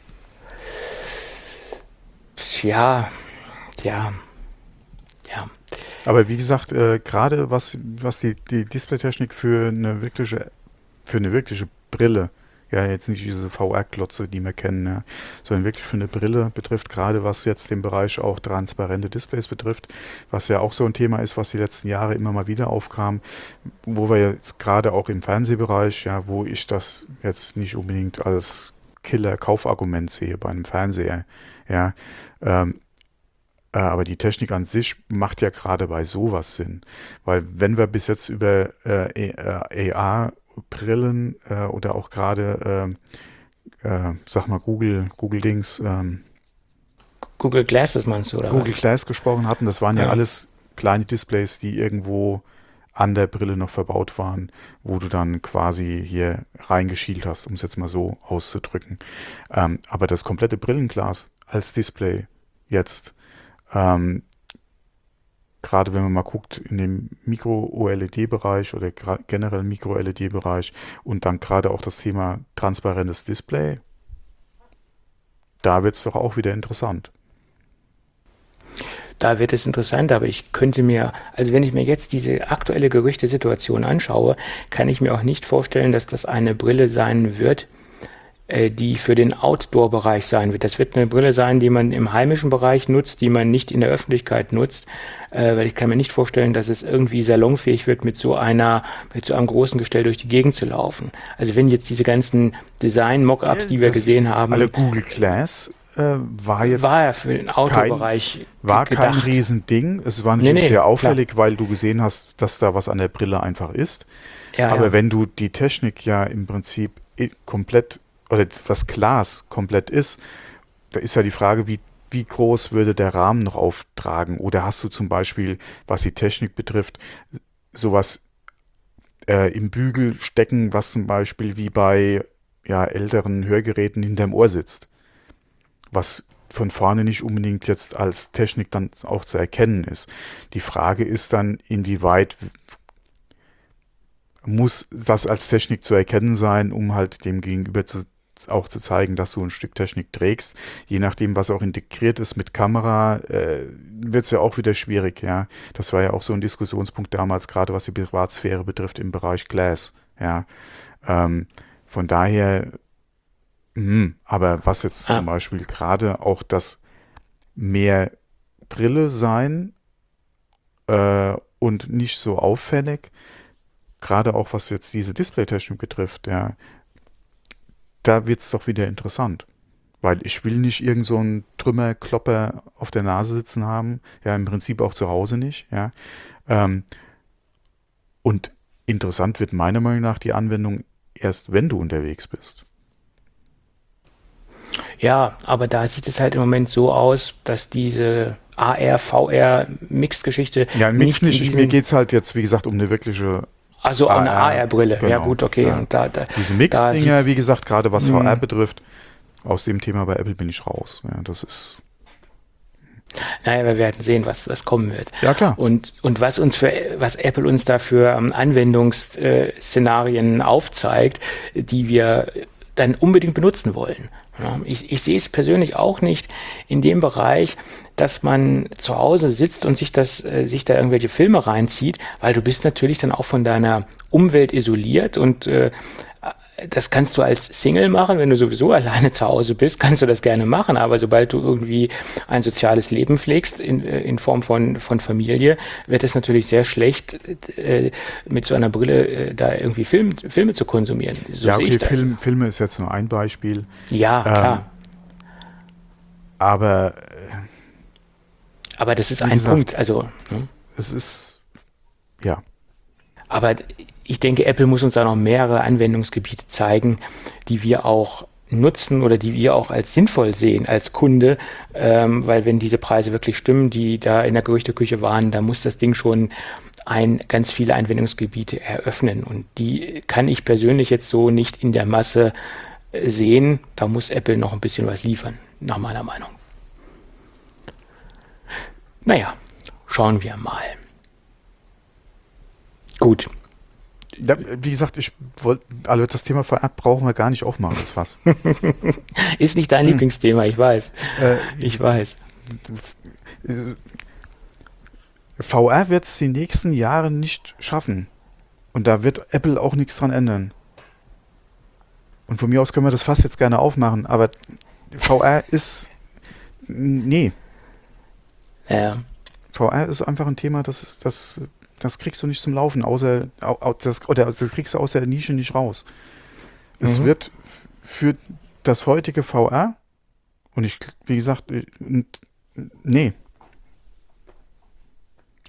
Ja, ja, ja. Aber wie gesagt, äh, gerade was, was die, die Displaytechnik für eine wirkliche, für eine wirkliche Brille, ja, jetzt nicht diese V R-Klotze, die wir kennen, ja, sondern wirklich für eine Brille betrifft, gerade was jetzt den Bereich auch transparente Displays betrifft, was ja auch so ein Thema ist, was die letzten Jahre immer mal wieder aufkam, wo wir jetzt gerade auch im Fernsehbereich, ja, wo ich das jetzt nicht unbedingt als Killer-Kaufargument sehe bei einem Fernseher, ja, ähm, Äh, aber die Technik an sich macht ja gerade bei sowas Sinn. Weil wenn wir bis jetzt über äh, A R-Brillen äh, oder auch gerade, äh, äh, sag mal, Google, Google-Dings, ähm, Google Glasses meinst du, oder Google was? Glass gesprochen hatten, das waren ja, Ja. alles kleine Displays, die irgendwo an der Brille noch verbaut waren, wo du dann quasi hier reingeschielt hast, um es jetzt mal so auszudrücken. Ähm, aber das komplette Brillenglas als Display jetzt, ähm, gerade wenn man mal guckt in dem Micro-O L E D-Bereich oder gra- generell Micro-L E D-Bereich und dann gerade auch das Thema transparentes Display, da wird es doch auch wieder interessant. Da wird es interessant, aber ich könnte mir, also wenn ich mir jetzt diese aktuelle Gerüchtesituation anschaue, kann ich mir auch nicht vorstellen, dass das eine Brille sein wird, äh, die für den Outdoor-Bereich sein wird. Das wird eine Brille sein, die man im heimischen Bereich nutzt, die man nicht in der Öffentlichkeit nutzt, äh, weil ich kann mir nicht vorstellen, dass es irgendwie salonfähig wird, mit so einer, mit so einem großen Gestell durch die Gegend zu laufen. Also wenn jetzt diese ganzen Design-Mockups, die wir Das- gesehen haben, Alle Google Glass äh, war jetzt war ja für den Outdoor-Bereich war kein gedacht. Riesending. Es war natürlich Nee, nee, sehr klar. auffällig, weil du gesehen hast, dass da was an der Brille einfach ist. Ja, Aber ja. wenn du die Technik ja im Prinzip i- komplett oder das Glas komplett ist, da ist ja die Frage, wie, wie groß würde der Rahmen noch auftragen? Oder hast du zum Beispiel, was die Technik betrifft, sowas äh, im Bügel stecken, was zum Beispiel wie bei ja, älteren Hörgeräten hinterm Ohr sitzt? Was von vorne nicht unbedingt jetzt als Technik dann auch zu erkennen ist. Die Frage ist dann, inwieweit w- muss das als Technik zu erkennen sein, um halt dem Gegenüber zu, auch zu zeigen, dass du ein Stück Technik trägst. Je nachdem, was auch integriert ist mit Kamera, äh, wird es ja auch wieder schwierig. Ja, das war ja auch so ein Diskussionspunkt damals, gerade was die Privatsphäre betrifft im Bereich Glass. Ja, ähm, von daher. Mhm, aber was jetzt Ah. zum Beispiel gerade auch das mehr Brille sein äh, und nicht so auffällig, gerade auch was jetzt diese Displaytechnik betrifft, ja, da wird es doch wieder interessant. Weil ich will nicht irgend so einen Trümmerklopper auf der Nase sitzen haben, ja, im Prinzip auch zu Hause nicht, ja. Ähm, und interessant wird meiner Meinung nach die Anwendung erst, wenn du unterwegs bist. Ja, aber da sieht es halt im Moment so aus, dass diese A R, V R-Mixed-Geschichte Ja, Mix nicht. in Ich, diesem- mir geht es halt jetzt, wie gesagt, um eine wirkliche Also eine A R, A R-Brille. Ja genau, gut, okay. ja. Und da, da, Diese da Mix-Dinger, sieht- wie gesagt, gerade was Mhm. V R betrifft, aus dem Thema bei Apple bin ich raus. Ja, das ist, naja, wir werden sehen, was, was kommen wird. ja klar. Und, und was uns für, was Apple uns da für ähm, Anwendungsszenarien aufzeigt, die wir dann unbedingt benutzen wollen. Ja, ich, ich sehe es persönlich auch nicht in dem Bereich, dass man zu Hause sitzt und sich das, äh, sich da irgendwelche Filme reinzieht, weil du bist natürlich dann auch von deiner Umwelt isoliert und äh, das kannst du als Single machen, wenn du sowieso alleine zu Hause bist, kannst du das gerne machen, aber sobald du irgendwie ein soziales Leben pflegst in, in Form von, von Familie, wird es natürlich sehr schlecht, äh, mit so einer Brille äh, da irgendwie Film, Filme zu konsumieren. So ja, sehe okay, ich das. Film, Filme ist jetzt nur ein Beispiel, Ja, klar. aber Aber das ist wie ein gesagt, Punkt. Also, ne? es ist, ja, Aber ich denke, Apple muss uns da noch mehrere Anwendungsgebiete zeigen, die wir auch nutzen oder die wir auch als sinnvoll sehen als Kunde, ähm, weil wenn diese Preise wirklich stimmen, die da in der Gerüchteküche waren, da muss das Ding schon ein ganz viele Anwendungsgebiete eröffnen und die kann ich persönlich jetzt so nicht in der Masse äh, sehen. Da muss Apple noch ein bisschen was liefern, nach meiner Meinung. Naja, schauen wir mal. Gut. ja, wie gesagt, ich wollte, also das Thema V R brauchen wir gar nicht aufmachen, das Fass. Ist nicht dein Lieblingsthema, ich weiß. äh, Ich weiß. V R wird es die nächsten Jahre nicht schaffen. Und da wird Apple auch nichts dran ändern. Und von mir aus können wir das Fass jetzt gerne aufmachen, aber V R ist, nee, Ja. V R ist einfach ein Thema, das ist, das, das kriegst du nicht zum Laufen, außer, au, au, das, oder das kriegst du aus der Nische nicht raus. Es Mhm. wird für das heutige V R, und ich, wie gesagt, ich- n- nee,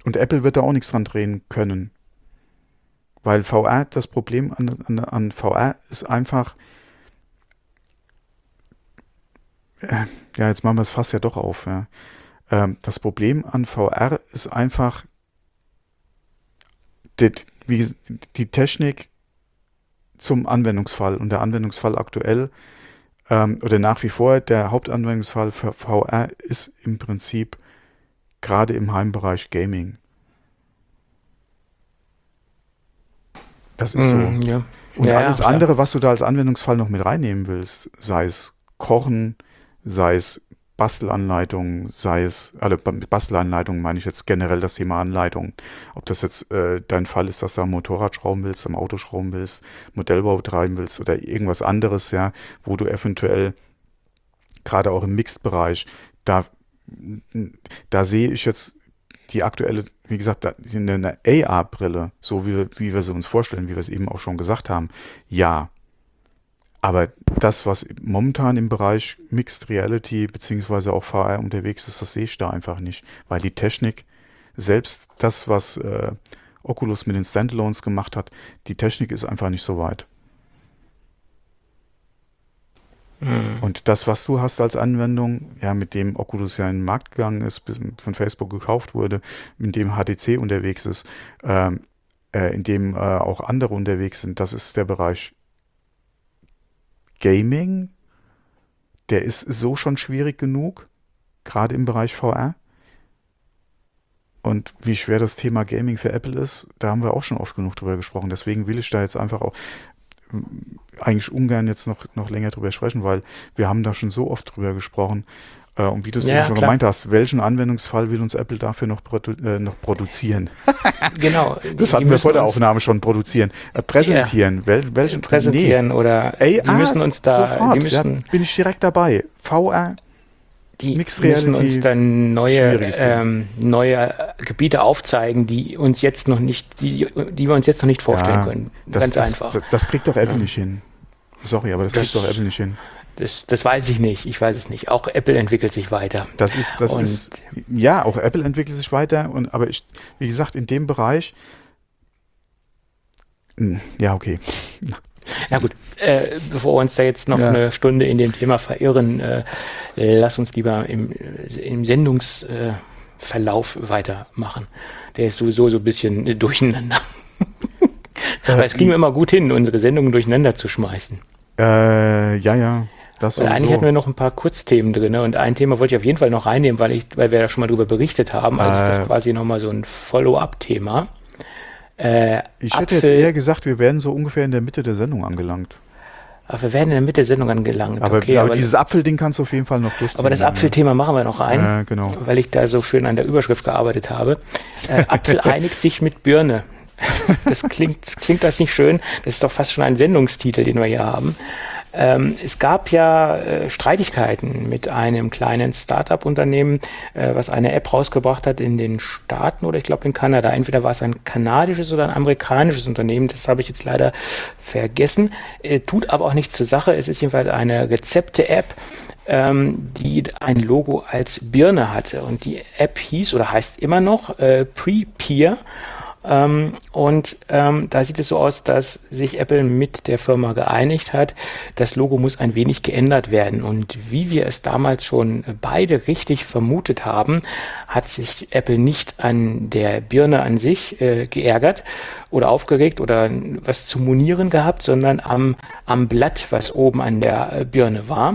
Und Apple wird da auch nichts dran drehen können. Weil V R, das Problem an, an, an V R ist einfach, äh, ja, jetzt machen wir es fast ja doch auf. Ja. Ähm, das Problem an V R ist einfach, die, wie, die Technik zum Anwendungsfall. Und der Anwendungsfall aktuell, ähm, oder nach wie vor, der Hauptanwendungsfall für V R ist im Prinzip gerade im Heimbereich Gaming. Das ist so. Mm, ja. Und Ja, alles ja, andere, was du da als Anwendungsfall noch mit reinnehmen willst, sei es Kochen, sei es Bastelanleitungen, sei es, also mit Bastelanleitungen meine ich jetzt generell das Thema Anleitung. Ob das jetzt äh, dein Fall ist, dass du am Motorrad schrauben willst, am Auto schrauben willst, Modellbau betreiben willst oder irgendwas anderes, ja, wo du eventuell gerade auch im Mixed-Bereich, da, da sehe ich jetzt die aktuelle, wie gesagt, eine A R-Brille, so wie, wie wir sie uns vorstellen, wie wir es eben auch schon gesagt haben, ja. Aber das, was momentan im Bereich Mixed Reality beziehungsweise auch V R unterwegs ist, das sehe ich da einfach nicht. Weil die Technik, selbst das, was äh, Oculus mit den Standalones gemacht hat, die Technik ist einfach nicht so weit. Und das, was du hast als Anwendung, ja, mit dem Oculus ja in den Markt gegangen ist, von Facebook gekauft wurde, mit dem H T C unterwegs ist, ähm, äh, in dem äh, auch andere unterwegs sind, das ist der Bereich Gaming. Der ist so schon schwierig genug, gerade im Bereich V R. Und wie schwer das Thema Gaming für Apple ist, da haben wir auch schon oft genug drüber gesprochen. Deswegen will ich da jetzt einfach auch eigentlich ungern jetzt noch, noch länger drüber sprechen, weil wir haben da schon so oft drüber gesprochen. Äh, und wie du es Ja, eben schon klar. gemeint hast, welchen Anwendungsfall will uns Apple dafür noch, produ äh, noch produzieren? Genau. Das die hatten wir müssen vor der uns Aufnahme schon produzieren. Äh, präsentieren. Wel welchen präsentieren oder nee. die müssen uns da, sofort. die müssen, Ja, bin ich direkt dabei. V R, die Mixed müssen Reality, uns dann neue, schwierig sind. ähm, neue Gebiete aufzeigen, die uns jetzt noch nicht, die, die wir uns jetzt noch nicht vorstellen ja, können. das, Ganz das, einfach. Das, das kriegt doch Apple Ja. nicht hin. Sorry, aber das, Das- kriegt doch Apple nicht hin. Das, das weiß ich nicht. Ich weiß es nicht. Auch Apple entwickelt sich weiter. Das ist, das Und- ist, ja, auch Apple entwickelt sich weiter, und aber ich, wie gesagt, in dem Bereich, hm, ja, okay. Na gut, äh, bevor wir uns da jetzt noch Ja. eine Stunde in dem Thema verirren, äh, lass uns lieber im, im Sendungsverlauf äh, weitermachen. Der ist sowieso so ein bisschen äh, durcheinander. Aber es ging mir immer gut hin, unsere Sendungen durcheinander zu schmeißen. Äh, ja, ja, das Weil eigentlich sowieso. hatten wir noch ein paar Kurzthemen drin, ne? Und ein Thema wollte ich auf jeden Fall noch reinnehmen, weil ich, weil wir da schon mal drüber berichtet haben. Also ist Äh. das quasi nochmal so ein Follow-up-Thema. Äh, Ich hätte jetzt Apfel- eher gesagt, wir wären so ungefähr in der Mitte der Sendung angelangt. Aber wir werden in der Mitte der Sendung angelangt. Aber, okay, aber, aber, dieses Apfelding kannst du auf jeden Fall noch durchziehen. aber das ja. Apfelthema machen wir noch rein, Ja, genau. weil ich da so schön an der Überschrift gearbeitet habe. Äh, Apfel einigt sich mit Birne. Das klingt, klingt das nicht schön? Das ist doch fast schon ein Sendungstitel, den wir hier haben. Ähm, es gab ja äh, Streitigkeiten mit einem kleinen Start-up-Unternehmen, äh, was eine App rausgebracht hat in den Staaten oder ich glaube in Kanada. Entweder war es ein kanadisches oder ein amerikanisches Unternehmen, das habe ich jetzt leider vergessen. Äh, tut aber auch nichts zur Sache. Es ist jedenfalls eine Rezepte-App, ähm, die ein Logo als Birne hatte. Und die App hieß oder heißt immer noch äh, Pre-Peer. Ähm, und ähm, da sieht es so aus, dass sich Apple mit der Firma geeinigt hat. Das Logo muss ein wenig geändert werden. Und wie wir es damals schon beide richtig vermutet haben, hat sich Apple nicht an der Birne an sich äh, geärgert oder aufgeregt oder was zu monieren gehabt, sondern am, am Blatt, was oben an der Birne war.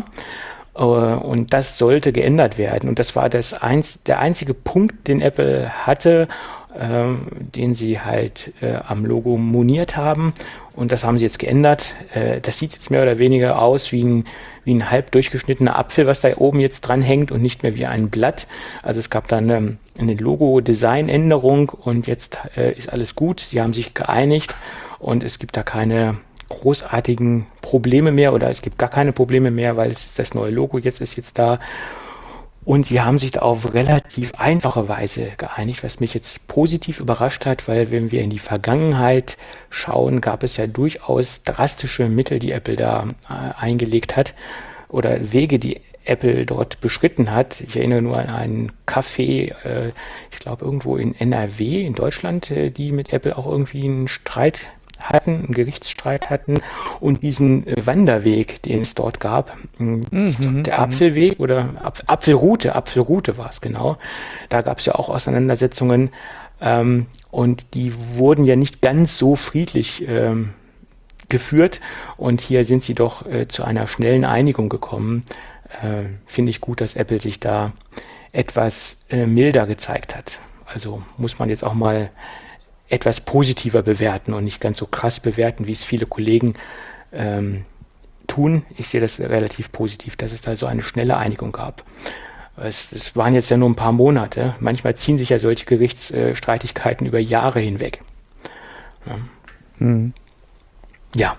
Und das sollte geändert werden. Und das war das eins, der einzige Punkt, den Apple hatte, ähm, den sie halt äh, am Logo moniert haben. Und das haben sie jetzt geändert. Äh, das sieht jetzt mehr oder weniger aus wie ein, wie ein halb durchgeschnittener Apfel, was da oben jetzt dran hängt und nicht mehr wie ein Blatt. Also es gab dann ähm, eine Logo-Design-Änderung und jetzt äh, ist alles gut. Sie haben sich geeinigt und es gibt da keine großartigen Probleme mehr oder es gibt gar keine Probleme mehr, weil es ist das neue Logo, jetzt ist jetzt da. Und sie haben sich da auf relativ einfache Weise geeinigt, was mich jetzt positiv überrascht hat, weil wenn wir in die Vergangenheit schauen, gab es ja durchaus drastische Mittel, die Apple da äh, eingelegt hat oder Wege, die Apple dort beschritten hat. Ich erinnere nur an einen Café, äh, ich glaube irgendwo in N R W in Deutschland, äh, die mit Apple auch irgendwie einen Streit hatten, einen Gerichtsstreit hatten und diesen äh, Wanderweg, den es dort gab, mhm, der Apfelweg oder Apf- Apfelroute, Apfelroute war es genau, da gab es ja auch Auseinandersetzungen ähm, und die wurden ja nicht ganz so friedlich ähm, geführt und hier sind sie doch äh, zu einer schnellen Einigung gekommen. Äh, finde ich gut, dass Apple sich da etwas äh, milder gezeigt hat. Also muss man jetzt auch mal etwas positiver bewerten und nicht ganz so krass bewerten, wie es viele Kollegen ähm, tun. Ich sehe das relativ positiv, dass es da so eine schnelle Einigung gab. Es, es waren jetzt ja nur ein paar Monate. Manchmal ziehen sich ja solche Gerichtsstreitigkeiten über Jahre hinweg. Ja. Mhm. Ja.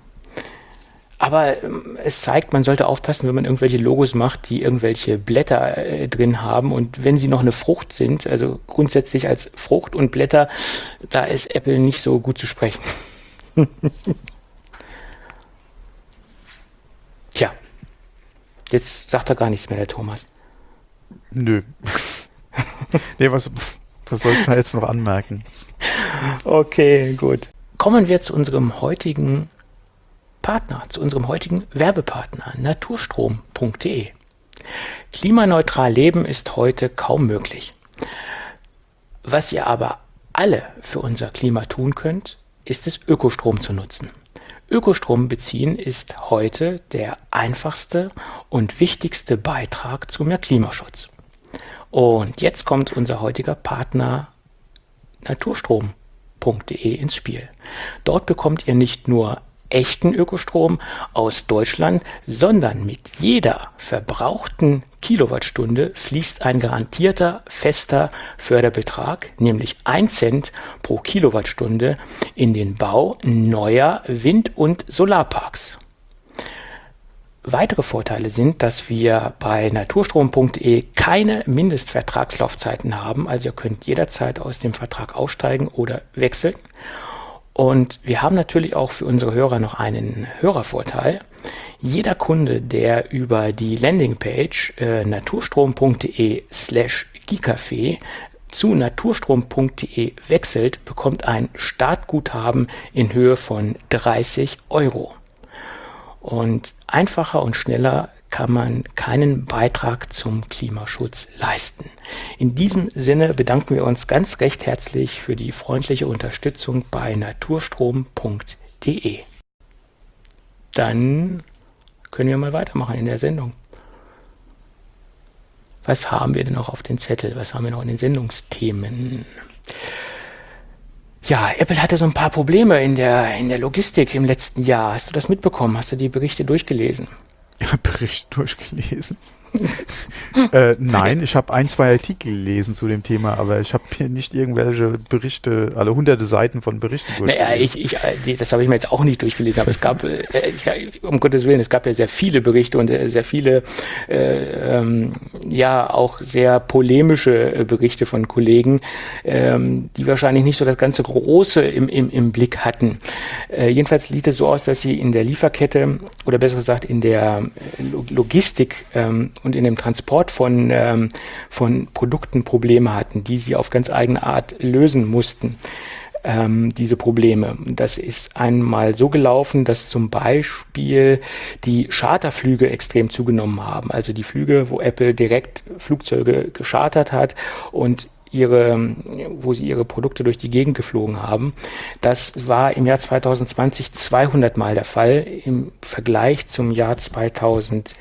Aber ähm, es zeigt, man sollte aufpassen, wenn man irgendwelche Logos macht, die irgendwelche Blätter äh, drin haben. Und wenn sie noch eine Frucht sind, also grundsätzlich als Frucht und Blätter, da ist Apple nicht so gut zu sprechen. Tja, jetzt sagt er gar nichts mehr, der Thomas. Nö. Nee, was, was soll ich da jetzt noch anmerken? Okay, gut. Kommen wir zu unserem heutigen Partner, zu unserem heutigen Werbepartner, naturstrom punkt de. Klimaneutral leben ist heute kaum möglich. Was ihr aber alle für unser Klima tun könnt, ist es, Ökostrom zu nutzen. Ökostrom beziehen ist heute der einfachste und wichtigste Beitrag zu mehr Klimaschutz. Und jetzt kommt unser heutiger Partner naturstrom punkt de ins Spiel. Dort bekommt ihr nicht nur echten Ökostrom aus Deutschland, sondern mit jeder verbrauchten Kilowattstunde fließt ein garantierter fester Förderbetrag, nämlich ein Cent pro Kilowattstunde, in den Bau neuer Wind- und Solarparks. Weitere Vorteile sind, dass wir bei naturstrom punkt de keine Mindestvertragslaufzeiten haben, also ihr könnt jederzeit aus dem Vertrag aussteigen oder wechseln. Und wir haben natürlich auch für unsere Hörer noch einen Hörervorteil. Jeder Kunde, der über die Landingpage äh, naturstrom punkt de slash gcafé zu naturstrom punkt de wechselt, bekommt ein Startguthaben in Höhe von dreißig Euro. Und einfacher und schneller kann man keinen Beitrag zum Klimaschutz leisten. In diesem Sinne bedanken wir uns ganz recht herzlich für die freundliche Unterstützung bei naturstrom punkt de. Dann können wir mal weitermachen in der Sendung. Was haben wir denn noch auf den Zettel? Was haben wir noch in den Sendungsthemen? Ja, Apple hatte so ein paar Probleme in der, in der Logistik im letzten Jahr. Hast du das mitbekommen? Hast du die Berichte durchgelesen? Bericht durchgelesen. äh, nein, ich habe ein, zwei Artikel gelesen zu dem Thema, aber ich habe hier nicht irgendwelche Berichte, alle hunderte Seiten von Berichten durchgelesen. Naja, ich, ich, die, das habe ich mir jetzt auch nicht durchgelesen, aber es gab, äh, ich, um Gottes Willen, es gab ja sehr viele Berichte und äh, sehr viele, äh, ähm, ja, auch sehr polemische äh, Berichte von Kollegen, ähm, die wahrscheinlich nicht so das ganze Große im, im, im Blick hatten. Äh, jedenfalls sieht es so aus, dass sie in der Lieferkette oder besser gesagt in der Logistik ähm, und in dem Transport von, ähm, von Produkten Probleme hatten, die sie auf ganz eigene Art lösen mussten, ähm, diese Probleme. Das ist einmal so gelaufen, dass zum Beispiel die Charterflüge extrem zugenommen haben. Also die Flüge, wo Apple direkt Flugzeuge geschartert hat und ihre, wo sie ihre Produkte durch die Gegend geflogen haben. Das war im Jahr zwanzig zwanzig zweihundert Mal der Fall im Vergleich zum Jahr zweitausendsechzehn,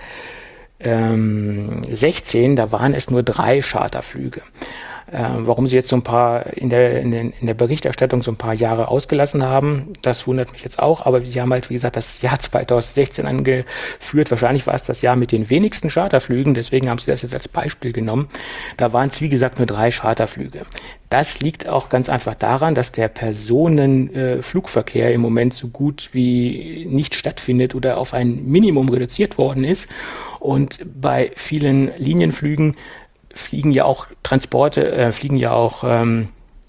da waren es nur drei Charterflüge. Äh, warum sie jetzt so ein paar in der, in, den, in der Berichterstattung so ein paar Jahre ausgelassen haben, das wundert mich jetzt auch, aber sie haben halt, wie gesagt, das Jahr zweitausendsechzehn angeführt. Wahrscheinlich war es das Jahr mit den wenigsten Charterflügen, deswegen haben sie das jetzt als Beispiel genommen. Da waren es, wie gesagt, nur drei Charterflüge. Das liegt auch ganz einfach daran, dass der Personenflugverkehr äh, im Moment so gut wie nicht stattfindet oder auf ein Minimum reduziert worden ist. Und bei vielen Linienflügen fliegen ja auch Transporte, äh, fliegen ja auch ähm,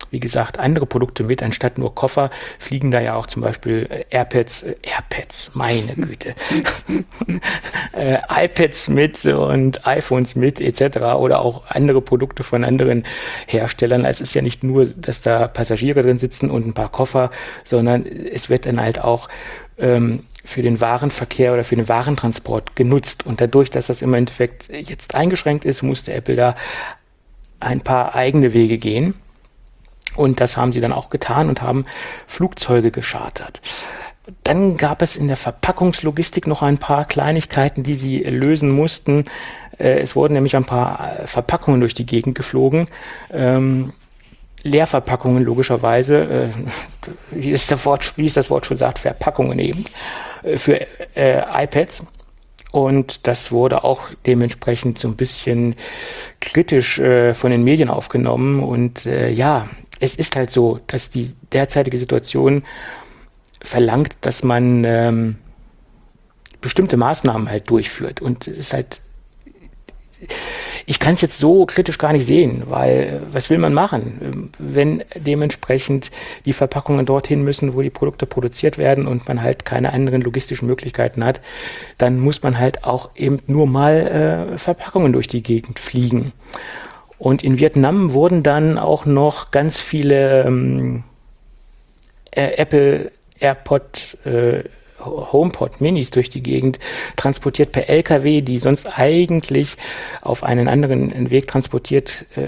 wie gesagt, andere Produkte mit, anstatt nur Koffer, fliegen da ja auch zum Beispiel AirPads, äh, AirPads, meine Güte, äh, iPads mit und iPhones mit et cetera oder auch andere Produkte von anderen Herstellern. Es ist ja nicht nur, dass da Passagiere drin sitzen und ein paar Koffer, sondern es wird dann halt auch ähm, für den Warenverkehr oder für den Warentransport genutzt. Und dadurch, dass das im Endeffekt jetzt eingeschränkt ist, musste Apple da ein paar eigene Wege gehen. Und das haben sie dann auch getan und haben Flugzeuge geschartert. Dann gab es in der Verpackungslogistik noch ein paar Kleinigkeiten, die sie lösen mussten. Es wurden nämlich ein paar Verpackungen durch die Gegend geflogen. Ähm, Leerverpackungen logischerweise, äh, wie, ist der Wort, wie ist das Wort schon sagt, Verpackungen eben, äh, für äh, iPads. Und das wurde auch dementsprechend so ein bisschen kritisch äh, von den Medien aufgenommen. Und äh, ja, es ist halt so, dass die derzeitige Situation verlangt, dass man ähm, bestimmte Maßnahmen halt durchführt. Und es ist halt, ich kann es jetzt so kritisch gar nicht sehen, weil was will man machen, wenn dementsprechend die Verpackungen dorthin müssen, wo die Produkte produziert werden und man halt keine anderen logistischen Möglichkeiten hat, dann muss man halt auch eben nur mal äh, Verpackungen durch die Gegend fliegen. Und in Vietnam wurden dann auch noch ganz viele ähm, äh, Apple AirPod äh, HomePod Minis durch die Gegend transportiert per L K W, die sonst eigentlich auf einen anderen Weg transportiert äh,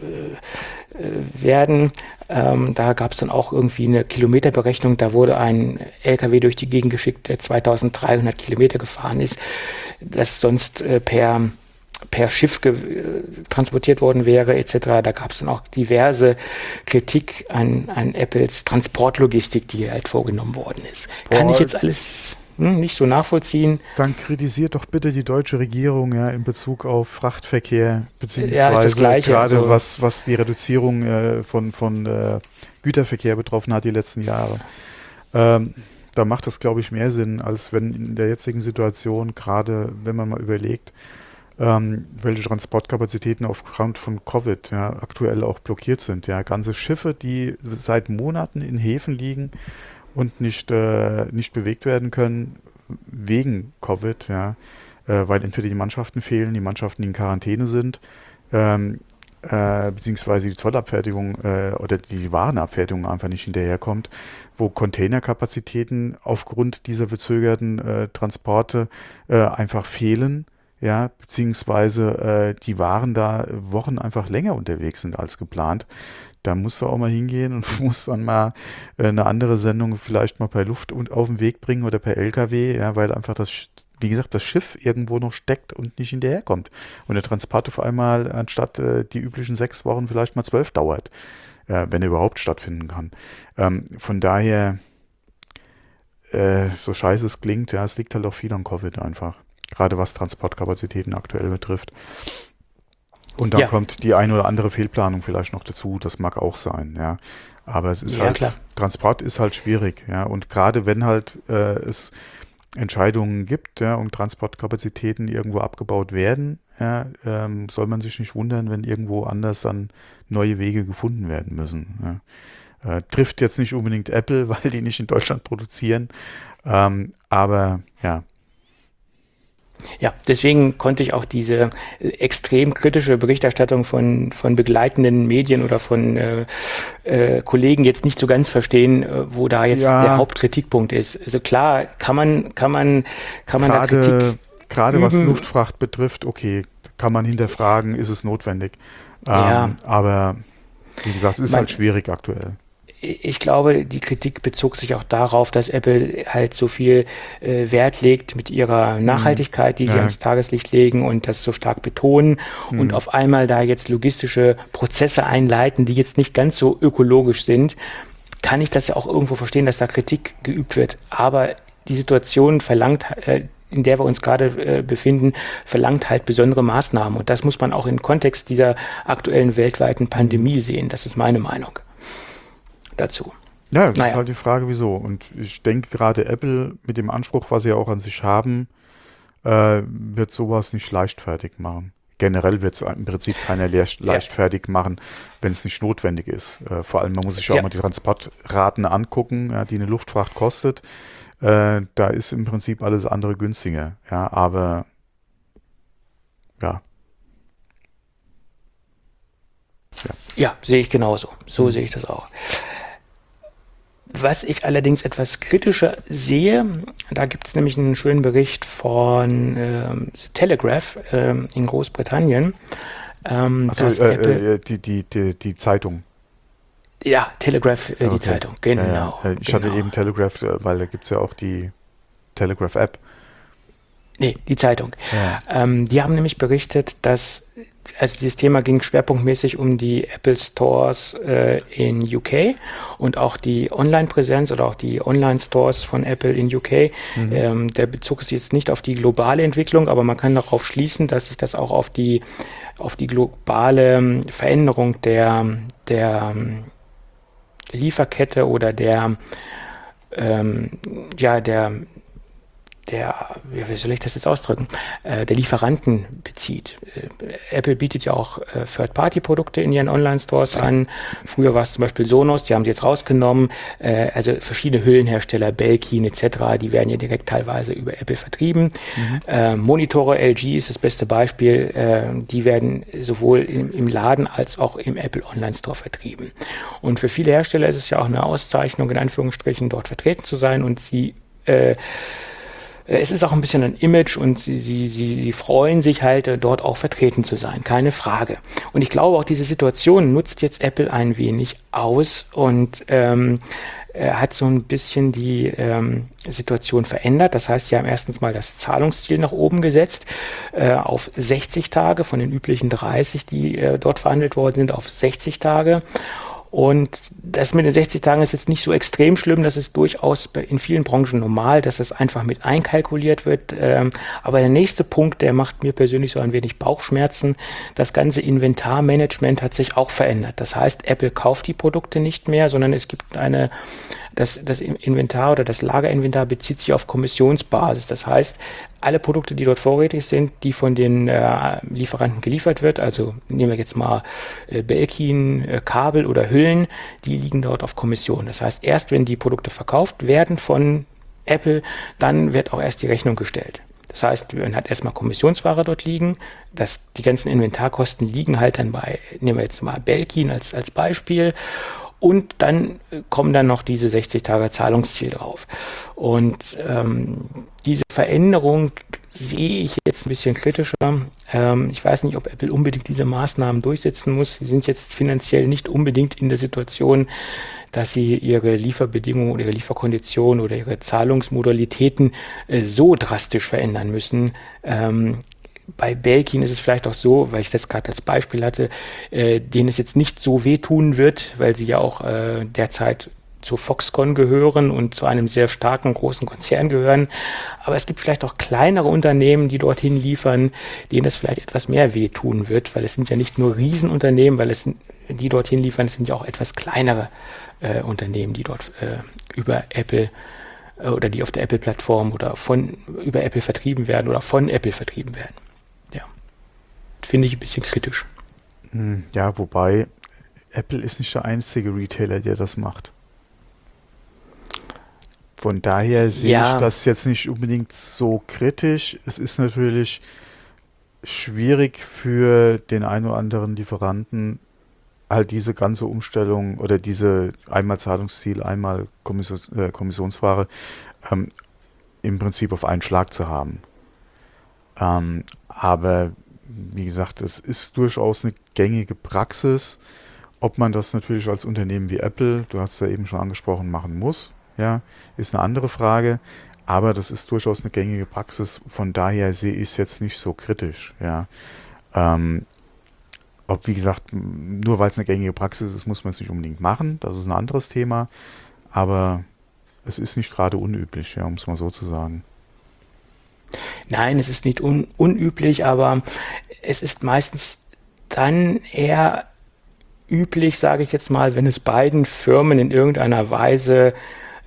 werden. Ähm, da gab es dann auch irgendwie eine Kilometerberechnung. Da wurde ein L K W durch die Gegend geschickt, der zweitausenddreihundert Kilometer gefahren ist, das sonst äh, per per Schiff ge- transportiert worden wäre, et cetera. Da gab es dann auch diverse Kritik an, an Apples Transportlogistik, die halt vorgenommen worden ist. Boah. Kann ich jetzt alles hm, nicht so nachvollziehen. Dann kritisiert doch bitte die deutsche Regierung ja in Bezug auf Frachtverkehr, beziehungsweise ja, ist das Gleiche, gerade also was, was die Reduzierung äh, von, von äh, Güterverkehr betroffen hat die letzten Jahre. Ähm, da macht das, glaube ich, mehr Sinn, als wenn in der jetzigen Situation, gerade wenn man mal überlegt, Ähm, welche Transportkapazitäten aufgrund von Covid ja, aktuell auch blockiert sind. Ja, ganze Schiffe, die seit Monaten in Häfen liegen und nicht, äh, nicht bewegt werden können wegen Covid, ja, äh, weil entweder die Mannschaften fehlen, die Mannschaften, die in Quarantäne sind, ähm, äh, beziehungsweise die Zollabfertigung äh, oder die Warenabfertigung einfach nicht hinterherkommt, wo Containerkapazitäten aufgrund dieser verzögerten äh, Transporte äh, einfach fehlen. Ja, beziehungsweise äh, die Waren da Wochen einfach länger unterwegs sind als geplant. Da musst du auch mal hingehen und musst dann mal äh, eine andere Sendung vielleicht mal per Luft und auf den Weg bringen oder per L K W, ja, weil einfach das, wie gesagt, das Schiff irgendwo noch steckt und nicht hinterherkommt. Und der Transport auf einmal anstatt äh, die üblichen sechs Wochen vielleicht mal zwölf dauert, äh, wenn er überhaupt stattfinden kann. Ähm, von daher, äh, so scheiße es klingt, ja, es liegt halt auch viel an Covid einfach. Gerade was Transportkapazitäten aktuell betrifft. Und dann ja. kommt die eine oder andere Fehlplanung vielleicht noch dazu, das mag auch sein, ja. Aber es ist ja, halt, klar. Transport ist halt schwierig, ja. Und gerade wenn halt äh, es Entscheidungen gibt, ja, und Transportkapazitäten irgendwo abgebaut werden, ja, ähm, soll man sich nicht wundern, wenn irgendwo anders dann neue Wege gefunden werden müssen. Ja. Äh, trifft jetzt nicht unbedingt Apple, weil die nicht in Deutschland produzieren, ähm, aber ja. Ja, deswegen konnte ich auch diese extrem kritische Berichterstattung von, von begleitenden Medien oder von äh, äh, Kollegen jetzt nicht so ganz verstehen, äh, wo da jetzt ja. der Hauptkritikpunkt ist. Also klar, kann man, kann man, kann man gerade, da Kritik Gerade üben. Was Luftfracht betrifft, okay, kann man hinterfragen, ist es notwendig. Ähm, ja. Aber wie gesagt, es ist man, halt schwierig aktuell. Ich glaube, die Kritik bezog sich auch darauf, dass Apple halt so viel äh, Wert legt mit ihrer Nachhaltigkeit, die ja. sie ans Tageslicht legen und das so stark betonen mhm. und auf einmal da jetzt logistische Prozesse einleiten, die jetzt nicht ganz so ökologisch sind, kann ich das ja auch irgendwo verstehen, dass da Kritik geübt wird. Aber die Situation verlangt, äh, in der wir uns gerade äh, befinden, verlangt halt besondere Maßnahmen. Und das muss man auch im Kontext dieser aktuellen weltweiten Pandemie sehen. Das ist meine Meinung dazu. Ja, das naja. ist halt die Frage, wieso. Und ich denke, gerade Apple mit dem Anspruch, was sie auch an sich haben, äh, wird sowas nicht leichtfertig machen. generell wird es im Prinzip keiner leicht, Ja. leichtfertig machen, wenn es nicht notwendig ist. Äh, vor allem, man muss sich ja auch Ja. mal die Transportraten angucken, ja, die eine Luftfracht kostet. Äh, da ist im Prinzip alles andere günstiger. Ja, aber ja. Ja, sehe ich genauso. So Mhm. sehe ich das auch. Was ich allerdings etwas kritischer sehe, da gibt es nämlich einen schönen Bericht von ähm, The Telegraph ähm, in Großbritannien, ähm, Achso, dass äh, Apple, äh, die, die, die, die Zeitung. ja, Telegraph, äh, die Okay. Zeitung, Ja, genau. ja. Äh, Ich genau. hatte eben Telegraph, äh, weil da gibt es ja auch die Telegraph-App. Nee, die Zeitung. Ja. Ähm, die haben nämlich berichtet, dass, also dieses Thema ging schwerpunktmäßig um die Apple Stores äh, in U K und auch die Online-Präsenz oder auch die Online-Stores von Apple in U K. Mhm. Ähm, der Bezug ist jetzt nicht auf die globale Entwicklung, aber man kann darauf schließen, dass sich das auch auf die, auf die globale ähm, Veränderung der, der ähm, Lieferkette oder der, ähm, ja, der der, wie soll ich das jetzt ausdrücken, äh, der Lieferanten bezieht. Äh, Apple bietet ja auch äh, Third-Party-Produkte in ihren Online-Stores an. Früher war es zum Beispiel Sonos, die haben sie jetzt rausgenommen. Äh, also verschiedene Hüllenhersteller, Belkin et cetera, die werden ja direkt teilweise über Apple vertrieben. Mhm. Äh, Monitore, L G ist das beste Beispiel. Äh, die werden sowohl im, im Laden als auch im Apple Online-Store vertrieben. Und für viele Hersteller ist es ja auch eine Auszeichnung, in Anführungsstrichen, dort vertreten zu sein und sie äh, es ist auch ein bisschen ein Image und sie, sie, sie freuen sich halt, dort auch vertreten zu sein, keine Frage. Und ich glaube, auch diese Situation nutzt jetzt Apple ein wenig aus und ähm, hat so ein bisschen die ähm, Situation verändert. Das heißt, sie haben erstens mal das Zahlungsziel nach oben gesetzt, äh, auf sechzig Tage, von den üblichen dreißig, die äh, dort verhandelt worden sind, auf sechzig Tage. Und das mit den sechzig Tagen ist jetzt nicht so extrem schlimm, das ist durchaus in vielen Branchen normal, dass das einfach mit einkalkuliert wird. Aber der nächste Punkt, der macht mir persönlich so ein wenig Bauchschmerzen. Das ganze Inventarmanagement hat sich auch verändert. Das heißt, Apple kauft die Produkte nicht mehr, sondern es gibt eine, das, das Inventar oder das Lagerinventar bezieht sich auf Kommissionsbasis. Das heißt, alle Produkte, die dort vorrätig sind, die von den äh, Lieferanten geliefert wird, also nehmen wir jetzt mal äh, Belkin, äh, Kabel oder Hüllen, die liegen dort auf Kommission. Das heißt, erst wenn die Produkte verkauft werden von Apple, dann wird auch erst die Rechnung gestellt. Das heißt, man hat erstmal Kommissionsware dort liegen, das, die ganzen Inventarkosten liegen halt dann bei, nehmen wir jetzt mal Belkin als, als Beispiel. Und dann kommen dann noch diese sechzig Tage Zahlungsziel drauf. Und ähm, diese Veränderung sehe ich jetzt ein bisschen kritischer. Ähm, ich weiß nicht, ob Apple unbedingt diese Maßnahmen durchsetzen muss. Sie sind jetzt finanziell nicht unbedingt in der Situation, dass sie ihre Lieferbedingungen oder ihre Lieferkonditionen oder ihre Zahlungsmodalitäten äh, so drastisch verändern müssen. Ähm, Bei Belkin ist es vielleicht auch so, weil ich das gerade als Beispiel hatte, äh, denen es jetzt nicht so wehtun wird, weil sie ja auch äh, derzeit zu Foxconn gehören und zu einem sehr starken, großen Konzern gehören. Aber es gibt vielleicht auch kleinere Unternehmen, die dorthin liefern, denen das vielleicht etwas mehr wehtun wird, weil es sind ja nicht nur Riesenunternehmen, weil es die dorthin liefern, es sind ja auch etwas kleinere äh, Unternehmen, die dort äh, über Apple äh, oder die auf der Apple-Plattform oder von über Apple vertrieben werden oder von Apple vertrieben werden. Finde ich ein bisschen kritisch. Ja, wobei Apple ist nicht der einzige Retailer, der das macht. Von daher sehe Ja. ich das jetzt nicht unbedingt so kritisch. Es ist natürlich schwierig für den einen oder anderen Lieferanten, halt diese ganze Umstellung oder diese einmal Zahlungsziel, einmal Kommissions äh, Kommissionsware ähm, im Prinzip auf einen Schlag zu haben. Ähm, aber wie gesagt, es ist durchaus eine gängige Praxis. Ob man das natürlich als Unternehmen wie Apple, du hast es ja eben schon angesprochen, machen muss, ja, ist eine andere Frage. Aber das ist durchaus eine gängige Praxis. Von daher sehe ich es jetzt nicht so kritisch, ja. Ähm, ob, wie gesagt, nur weil es eine gängige Praxis ist, muss man es nicht unbedingt machen. Das ist ein anderes Thema. Aber es ist nicht gerade unüblich, ja, um es mal so zu sagen. Nein, es ist nicht un unüblich, aber es ist meistens dann eher üblich, sage ich jetzt mal, wenn es beiden Firmen in irgendeiner Weise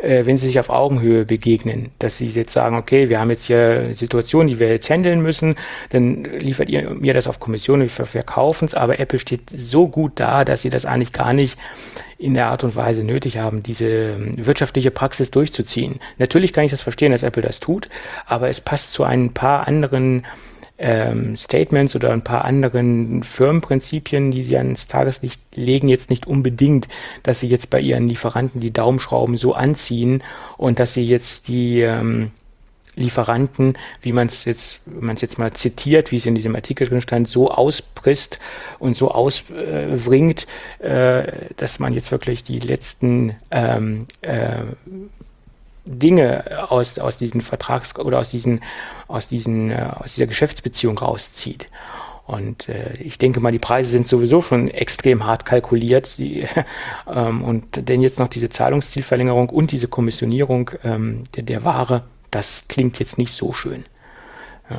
äh, wenn sie sich auf Augenhöhe begegnen, dass sie jetzt sagen, okay, wir haben jetzt hier eine Situation, die wir jetzt handeln müssen, dann liefert ihr mir das auf Kommission und wir verkaufen es, aber Apple steht so gut da, dass sie das eigentlich gar nicht in der Art und Weise nötig haben, diese wirtschaftliche Praxis durchzuziehen. Natürlich kann ich das verstehen, dass Apple das tut, aber es passt zu ein paar anderen ähm, Statements oder ein paar anderen Firmenprinzipien, die sie ans Tageslicht legen, jetzt nicht unbedingt, dass sie jetzt bei ihren Lieferanten die Daumenschrauben so anziehen und dass sie jetzt die ähm, Lieferanten, wie man es jetzt, wenn man es jetzt mal zitiert, wie es in diesem Artikel drin stand, so auspresst und so ausbringt, äh, dass man jetzt wirklich die letzten ähm, äh, Dinge aus, aus diesen Vertrags- oder aus diesen, aus diesen, äh, aus dieser Geschäftsbeziehung rauszieht. Und äh, ich denke mal, die Preise sind sowieso schon extrem hart kalkuliert. Die, ähm, und denn jetzt noch diese Zahlungszielverlängerung und diese Kommissionierung ähm, der, der Ware, das klingt jetzt nicht so schön. Ja.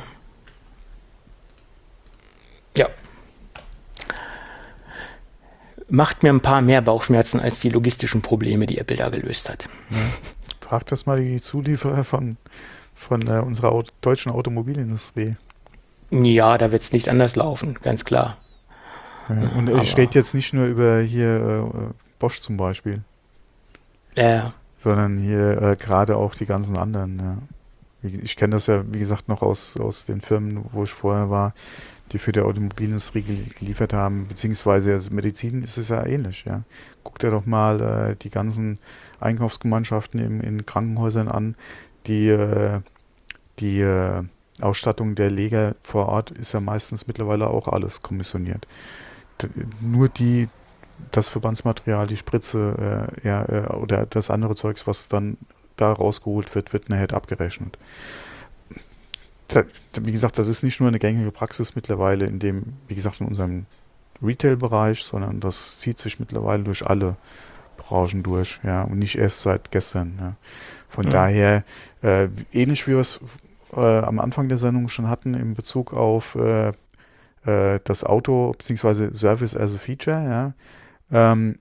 ja. Macht mir ein paar mehr Bauchschmerzen als die logistischen Probleme, die Apple da gelöst hat. Ja. Frag das mal die Zulieferer von, von äh, unserer Auto, deutschen Automobilindustrie. Ja, da wird es nicht anders laufen, ganz klar. Ja, und ja, ich rede jetzt nicht nur über hier äh, Bosch zum Beispiel. Ja. Sondern hier äh, gerade auch die ganzen anderen. Ja. Ich kenne das ja, wie gesagt, noch aus, aus den Firmen, wo ich vorher war, die für die Automobilindustrie geliefert haben, beziehungsweise also Medizin ist es ja ähnlich. Ja. Guck dir doch mal äh, die ganzen Einkaufsgemeinschaften in, in Krankenhäusern an. Die, äh, die äh, Ausstattung der Leger vor Ort ist ja meistens mittlerweile auch alles kommissioniert. D- nur die das Verbandsmaterial, die Spritze äh, ja, äh, oder das andere Zeugs, was dann da rausgeholt wird, wird nachher abgerechnet. Da, wie gesagt, das ist nicht nur eine gängige Praxis mittlerweile in dem, wie gesagt, in unserem Retail-Bereich, sondern das zieht sich mittlerweile durch alle Branchen durch, ja, und nicht erst seit gestern. Ja. Von ja. daher, äh, ähnlich wie wir es äh, am Anfang der Sendung schon hatten in Bezug auf äh, äh, das Auto, beziehungsweise Service as a Feature, ja, Ähm,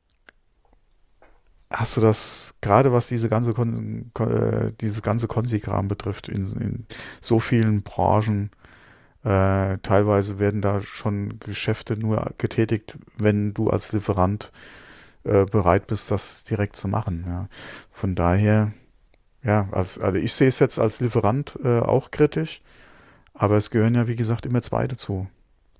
hast du das, gerade was diese ganze Kon- Kon- äh, dieses ganze Konsikram betrifft, in, in so vielen Branchen, äh, teilweise werden da schon Geschäfte nur getätigt, wenn du als Lieferant äh, bereit bist, das direkt zu machen. Ja. Von daher, ja, als, also ich sehe es jetzt als Lieferant äh, auch kritisch, aber es gehören ja, wie gesagt, immer zwei dazu.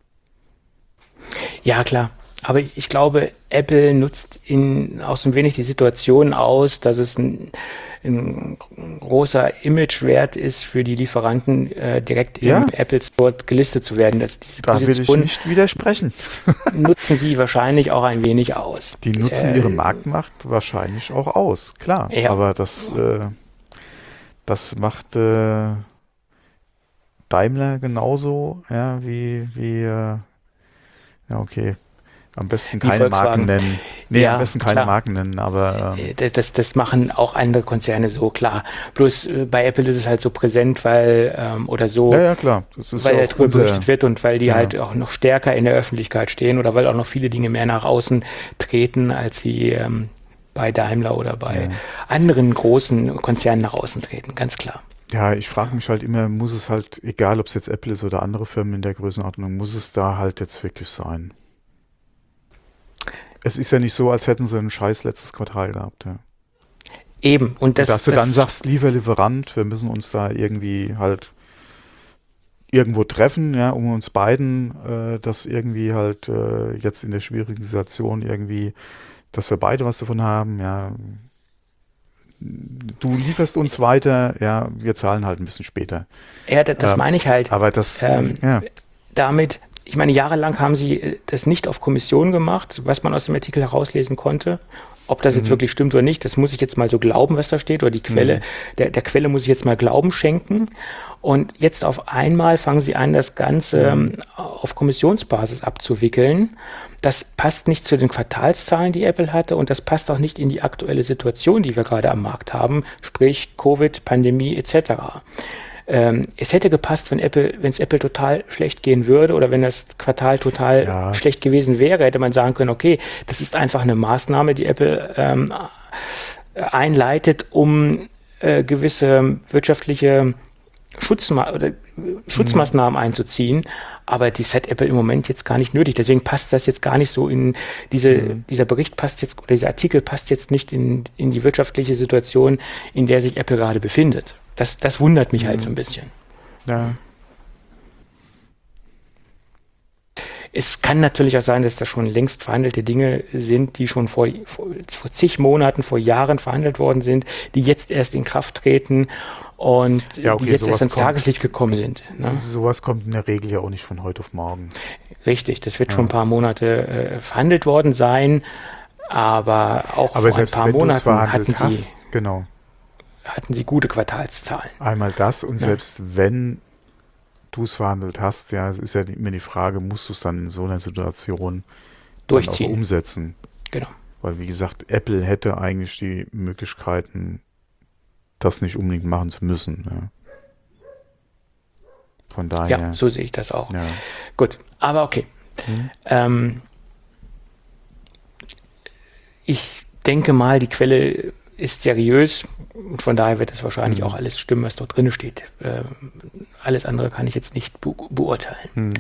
Ja, klar. Aber ich glaube, Apple nutzt in, auch so ein wenig die Situation aus, dass es ein, ein großer Imagewert ist für die Lieferanten, äh, direkt ja. im Apple Store gelistet zu werden. Dass diese da will ich nicht widersprechen. Nutzen sie wahrscheinlich auch ein wenig aus. Die nutzen äh, ihre Marktmacht wahrscheinlich auch aus, klar. Ja. Aber das, äh, das macht äh, Daimler genauso, ja, wie, wie äh, ja, okay. Am besten keine Marken nennen. Nee, ja, am besten keine klar. Marken nennen, aber... Ähm das, das, das machen auch andere Konzerne so, klar. Bloß äh, bei Apple ist es halt so präsent, weil, ähm, oder so... Ja, ja, klar. Das ist weil ja darüber berichtet wird und weil die ja. halt auch noch stärker in der Öffentlichkeit stehen oder weil auch noch viele Dinge mehr nach außen treten, als sie ähm, bei Daimler oder bei ja. anderen großen Konzernen nach außen treten, ganz klar. Ja, ich frage mich halt immer, muss es halt, egal ob es jetzt Apple ist oder andere Firmen in der Größenordnung, muss es da halt jetzt wirklich sein? Es ist ja nicht so, als hätten sie ein scheiß letztes Quartal gehabt. Ja. Eben. Und, das, und dass du das dann sagst, lieber Lieferant, wir müssen uns da irgendwie halt irgendwo treffen, ja, um uns beiden äh, das irgendwie halt äh, jetzt in der schwierigen Situation irgendwie, dass wir beide was davon haben, ja. Du lieferst uns weiter, ja, wir zahlen halt ein bisschen später. Ja, das, das ähm, meine ich halt. Aber das, ähm, ja. Damit... Ich meine, jahrelang haben sie das nicht auf Kommission gemacht, was man aus dem Artikel herauslesen konnte. Ob das mhm. jetzt wirklich stimmt oder nicht, das muss ich jetzt mal so glauben, was da steht, oder die Quelle, mhm. der, der Quelle muss ich jetzt mal Glauben schenken. Und jetzt auf einmal fangen sie an, das Ganze mhm. ähm, auf Kommissionsbasis abzuwickeln. Das passt nicht zu den Quartalszahlen, die Apple hatte, und das passt auch nicht in die aktuelle Situation, die wir gerade am Markt haben, sprich Covid, Pandemie et cetera. Ähm, es hätte gepasst, wenn Apple, wenn es Apple total schlecht gehen würde oder wenn das Quartal total ja. schlecht gewesen wäre, hätte man sagen können, okay, das ist einfach eine Maßnahme, die Apple ähm, einleitet, um äh, gewisse wirtschaftliche Schutzma- oder Schutzmaßnahmen mhm. einzuziehen, aber die hat Apple im Moment jetzt gar nicht nötig. Deswegen passt das jetzt gar nicht so in diese, mhm. dieser Bericht passt jetzt, oder dieser Artikel passt jetzt nicht in, in die wirtschaftliche Situation, in der sich Apple gerade befindet. Das, das wundert mich mhm. halt so ein bisschen. Ja. Es kann natürlich auch sein, dass das schon längst verhandelte Dinge sind, die schon vor, vor, vor zig Monaten, vor Jahren verhandelt worden sind, die jetzt erst in Kraft treten und ja, okay, die jetzt erst ins kommt, Tageslicht gekommen sind. Ne? Sowas kommt in der Regel ja auch nicht von heute auf morgen. Richtig, das wird ja. schon ein paar Monate äh, verhandelt worden sein, aber auch aber vor ein paar Monaten hatten hast, sie, genau. hatten sie gute Quartalszahlen. Einmal das und ja. selbst wenn du es verhandelt hast, ja, es ist ja immer die Frage, musst du es dann in so einer Situation durchziehen, auch umsetzen? Genau. Weil, wie gesagt, Apple hätte eigentlich die Möglichkeiten, das nicht unbedingt machen zu müssen. Ja. Von daher. Ja, so sehe ich das auch. Ja. Gut, aber okay. Hm. Ähm, ich denke mal, die Quelle ist seriös und von daher wird es wahrscheinlich mhm. auch alles stimmen, was dort drin steht. Ähm, alles andere kann ich jetzt nicht be- beurteilen. Mhm.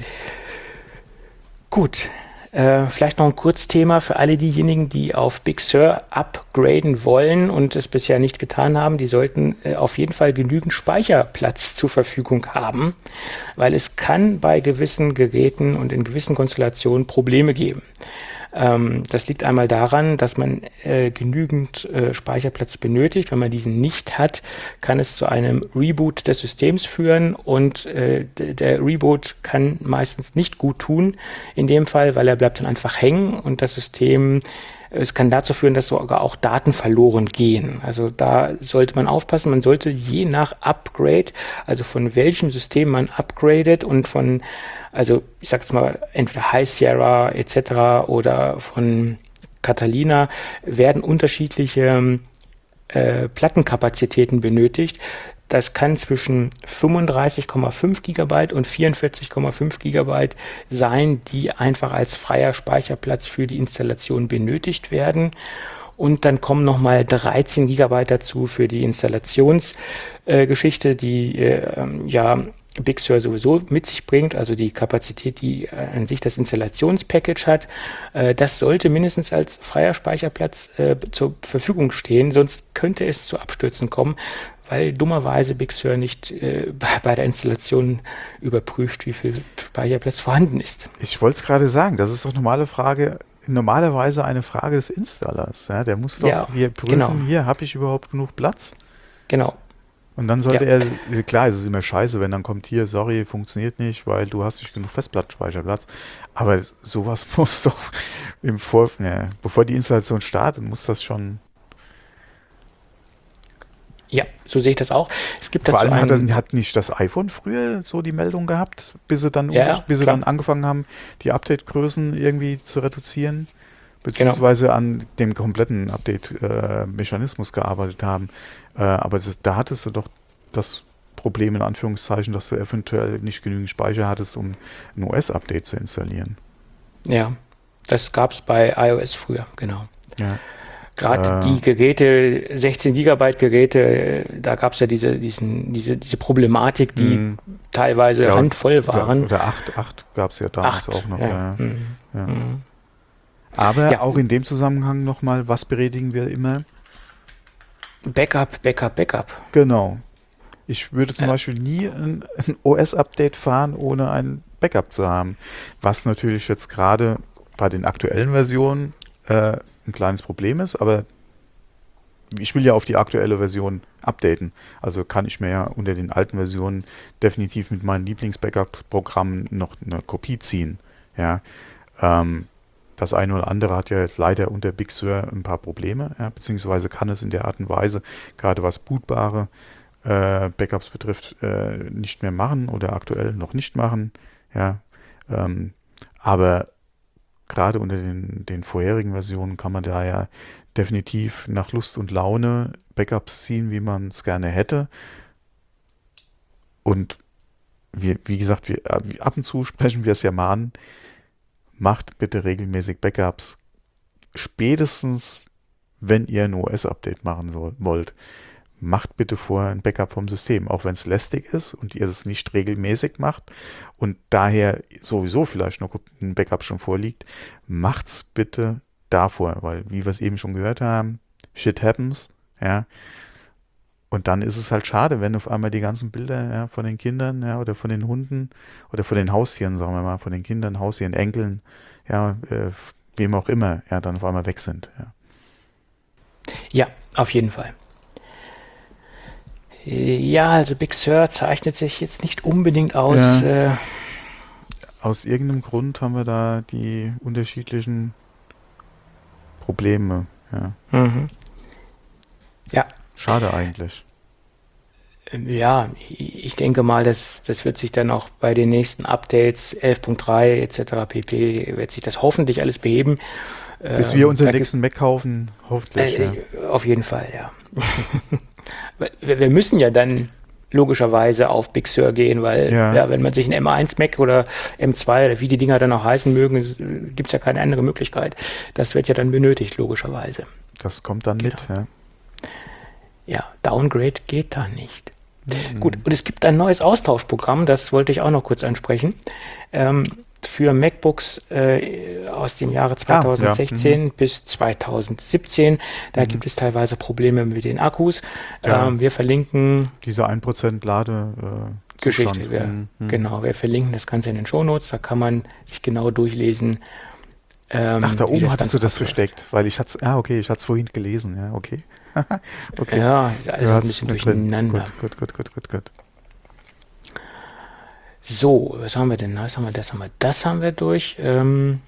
Gut, äh, vielleicht noch ein Kurzthema für alle diejenigen, die auf Big Sur upgraden wollen und es bisher nicht getan haben. Die sollten äh, auf jeden Fall genügend Speicherplatz zur Verfügung haben, weil es kann bei gewissen Geräten und in gewissen Konstellationen Probleme geben. Ähm, das liegt einmal daran, dass man äh, genügend äh, Speicherplatz benötigt. Wenn man diesen nicht hat, kann es zu einem Reboot des Systems führen und äh, d- der Reboot kann meistens nicht gut tun in dem Fall, weil er bleibt dann einfach hängen und das System, es kann dazu führen, dass sogar auch Daten verloren gehen. Also da sollte man aufpassen. Man sollte je nach Upgrade, also von welchem System man upgradet und von, also ich sag jetzt mal, entweder High Sierra et cetera oder von Catalina werden unterschiedliche äh, Plattenkapazitäten benötigt. Das kann zwischen fünfunddreißig Komma fünf Gigabyte und vierundvierzig Komma fünf Gigabyte sein, die einfach als freier Speicherplatz für die Installation benötigt werden. Und dann kommen nochmal dreizehn Gigabyte dazu für die Installationsgeschichte, äh, die äh, ja Big Sur sowieso mit sich bringt, also die Kapazität, die äh, an sich das Installationspackage hat. Äh, das sollte mindestens als freier Speicherplatz äh, zur Verfügung stehen, sonst könnte es zu Abstürzen kommen, weil dummerweise Big Sur nicht äh, bei der Installation überprüft, wie viel Speicherplatz vorhanden ist. Ich wollte es gerade sagen, das ist doch normale Frage, normalerweise eine Frage des Installers. Ja? Der muss doch ja, hier prüfen, genau. hier, habe ich überhaupt genug Platz? Genau. Und dann sollte ja. er, klar, es ist immer scheiße, wenn dann kommt hier, sorry, funktioniert nicht, weil du hast nicht genug Festplattenspeicherplatz. Aber sowas muss doch im Vor, ja, bevor die Installation startet, muss das schon. Ja, so sehe ich das auch. Es gibt Vor dazu allem hat, einen, das, hat nicht das iPhone früher so die Meldung gehabt, bis sie dann, Ja, bis sie klar. dann angefangen haben, die Update-Größen irgendwie zu reduzieren, beziehungsweise Genau. an dem kompletten Update-Mechanismus gearbeitet haben. Äh, aber das, da hattest du doch das Problem in Anführungszeichen, dass du eventuell nicht genügend Speicher hattest, um ein O S-Update zu installieren. Ja, das gab es bei iOS früher, genau. Ja. Gerade Äh, die Geräte, sechzehn Gigabyte Geräte, da gab es ja diese, diesen, diese, diese Problematik, die mh, teilweise ja, randvoll waren. Oder acht, acht gab es ja damals Acht, auch noch. ja. Ja. Mhm. Ja. Mhm. Aber Ja. auch in dem Zusammenhang nochmal, was beredigen wir immer? Backup, Backup, Backup. Genau. Ich würde zum Ja. Beispiel nie ein, ein O S-Update fahren, ohne ein Backup zu haben. Was natürlich jetzt gerade bei den aktuellen Versionen äh, ein kleines Problem ist, aber ich will ja auf die aktuelle Version updaten. Also kann ich mir ja unter den alten Versionen definitiv mit meinen Lieblings-Backup-Programmen noch eine Kopie ziehen. Ja. Ähm, das eine oder andere hat ja jetzt leider unter Big Sur ein paar Probleme, ja, beziehungsweise kann es in der Art und Weise, gerade was bootbare äh, Backups betrifft, äh, nicht mehr machen oder aktuell noch nicht machen. Ja. Ähm, aber gerade unter den, den vorherigen Versionen kann man da ja definitiv nach Lust und Laune Backups ziehen, wie man es gerne hätte. Und wir, wie gesagt, wir, ab und zu sprechen wir es ja mal an, macht bitte regelmäßig Backups. Spätestens, wenn ihr ein O S-Update machen soll, wollt, macht bitte vorher ein Backup vom System, auch wenn es lästig ist und ihr das nicht regelmäßig macht und daher sowieso vielleicht noch ein Backup schon vorliegt, macht's bitte davor, weil, wie wir es eben schon gehört haben, shit happens, ja. Und dann ist es halt schade, wenn auf einmal die ganzen Bilder ja, von den Kindern ja, oder von den Hunden oder von den Haustieren, sagen wir mal, von den Kindern, Haustieren, Enkeln, ja, äh, wem auch immer, ja, dann auf einmal weg sind. Ja, Ja, auf jeden Fall. Ja, also Big Sur zeichnet sich jetzt nicht unbedingt aus. Ja. Äh, Aus irgendeinem Grund haben wir da die unterschiedlichen Probleme. Ja. mhm. Ja, Schade eigentlich. ja, ich denke mal, das, das wird sich dann auch bei den nächsten Updates elf Punkt drei et cetera pp. Wird sich das hoffentlich alles beheben. Bis Ähm, wir unseren da gibt- nächsten Mac kaufen, hoffentlich. ja. Äh, Auf jeden Fall, ja. wir, wir müssen ja dann logischerweise auf Big Sur gehen, weil Ja. ja. wenn man sich ein M eins Mac oder M zwei oder wie die Dinger dann auch heißen mögen, gibt es ja keine andere Möglichkeit. Das wird ja dann benötigt, logischerweise. Das kommt dann Genau. mit. Ja. Ja, Downgrade geht da nicht. Mhm. Gut, und es gibt ein neues Austauschprogramm, das wollte ich auch noch kurz ansprechen, ähm, für MacBooks äh, aus dem Jahre zweitausendsechzehn ja, bis zweitausendsiebzehn. Da gibt es teilweise Probleme mit den Akkus. Ja. Ähm, wir verlinken Diese ein Prozent Lade äh, Geschichte. Zustand. Wir, Mhm. Genau, wir verlinken das Ganze in den Shownotes. Da kann man sich genau durchlesen. Ähm, Ach, da wie oben das hattest du Ganze das abläuft. versteckt, weil ich hatte ah, okay, ich hatte es vorhin gelesen, ja, okay. okay. Ja, ist Du alles ein hast bisschen mit drin. durcheinander. Gut, gut, gut, gut, gut, gut. So, was haben wir denn? Das haben wir, das haben wir, das haben wir durch. Ähm,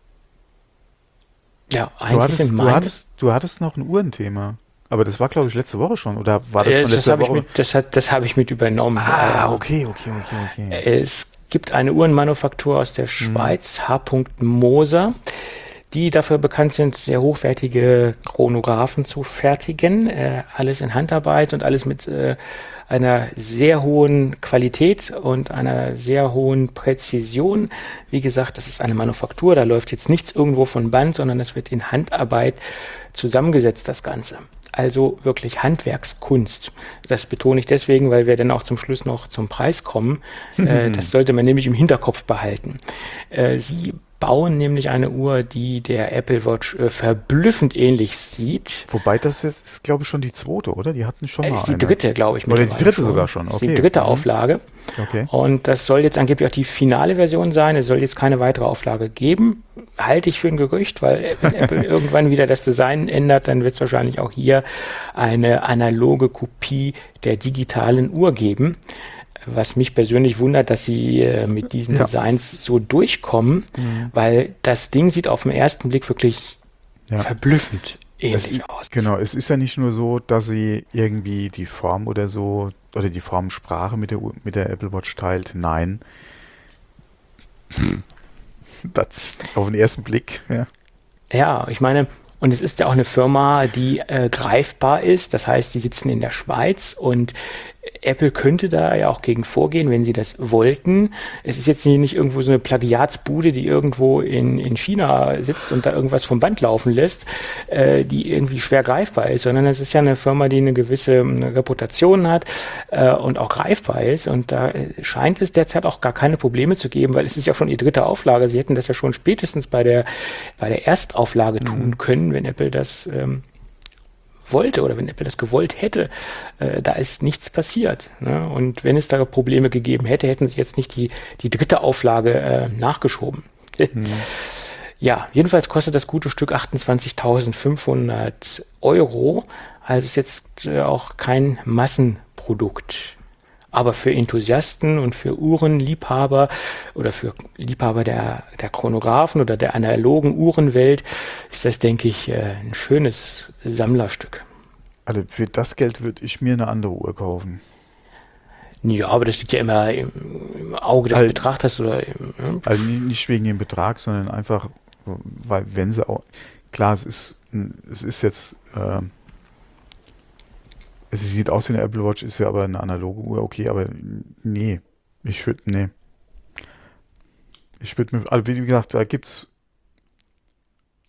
ja, Du eigentlich hattest, sind du, meine. hattest, du hattest noch ein Uhrenthema, aber das war, glaube ich, letzte Woche schon, oder war das Äh, von das letzter habe ich Woche? mit, das hat, das habe ich mit übernommen. Ah, Äh, okay, okay, okay, okay. Es gibt eine Uhrenmanufaktur aus der Schweiz, H. Moser, die dafür bekannt sind, sehr hochwertige Chronographen zu fertigen. Äh, alles in Handarbeit und alles mit äh, einer sehr hohen Qualität und einer sehr hohen Präzision. Wie gesagt, das ist eine Manufaktur, da läuft jetzt nichts irgendwo von Band, sondern das wird in Handarbeit zusammengesetzt, das Ganze. Also wirklich Handwerkskunst. Das betone ich deswegen, weil wir dann auch zum Schluss noch zum Preis kommen. Äh, das sollte man nämlich im Hinterkopf behalten. Äh, sie bauen nämlich eine Uhr, die der Apple Watch äh, verblüffend ähnlich sieht. Wobei das jetzt ist, glaube ich, schon die zweite, oder? Die hatten schon Äh, mal ist die eine. dritte, glaube ich. Oder die mittlerweile dritte sogar schon, Ist okay. die dritte Mhm. Auflage. Okay. Und das soll jetzt angeblich auch die finale Version sein. Es soll jetzt keine weitere Auflage geben. Halte ich für ein Gerücht, weil wenn Apple irgendwann wieder das Design ändert, dann wird es wahrscheinlich auch hier eine analoge Kopie der digitalen Uhr geben. Was mich persönlich wundert, dass sie äh, mit diesen Ja. Designs so durchkommen, weil das Ding sieht auf den ersten Blick wirklich Ja. verblüffend Es, ähnlich aus. genau, es ist ja nicht nur so, dass sie irgendwie die Form oder so, oder die Formensprache mit der, U- mit der Apple Watch teilt. Nein. Das auf den ersten Blick, ja. Ja, ich meine, und es ist ja auch eine Firma, die äh, greifbar ist. Das heißt, die sitzen in der Schweiz und Apple könnte da ja auch gegen vorgehen, wenn sie das wollten. Es ist jetzt nicht irgendwo so eine Plagiatsbude, die irgendwo in, in China sitzt und da irgendwas vom Band laufen lässt, äh, die irgendwie schwer greifbar ist, sondern es ist ja eine Firma, die eine gewisse ähm, Reputation hat äh, und auch greifbar ist. Und da äh, scheint es derzeit auch gar keine Probleme zu geben, weil es ist ja schon die dritte Auflage. Sie hätten das ja schon spätestens bei der, bei der Erstauflage tun können, wenn Apple das ähm, wollte oder wenn Apple das gewollt hätte, äh, da ist nichts passiert. Ne? Und wenn es da Probleme gegeben hätte, hätten sie jetzt nicht die, die dritte Auflage äh, nachgeschoben. Mhm. Ja, jedenfalls kostet das gute Stück achtundzwanzigtausendfünfhundert Euro. Also ist jetzt äh, auch kein Massenprodukt. Aber für Enthusiasten und für Uhrenliebhaber oder für Liebhaber der, der Chronographen oder der analogen Uhrenwelt ist das, denke ich, äh, ein schönes Sammlerstück. Also für das Geld würde ich mir eine andere Uhr kaufen. Ja, aber das liegt ja immer im, im Auge des Halt- Betrachters oder im, ne? Also ni- nicht wegen dem Betrag, sondern einfach, weil wenn sie auch, klar, es ist, ein- es ist jetzt, äh, es sieht aus wie eine Apple Watch, ist ja aber eine analoge Uhr, okay, aber nee, ich würde, nee. Ich würde mir, also wie gesagt, da gibt's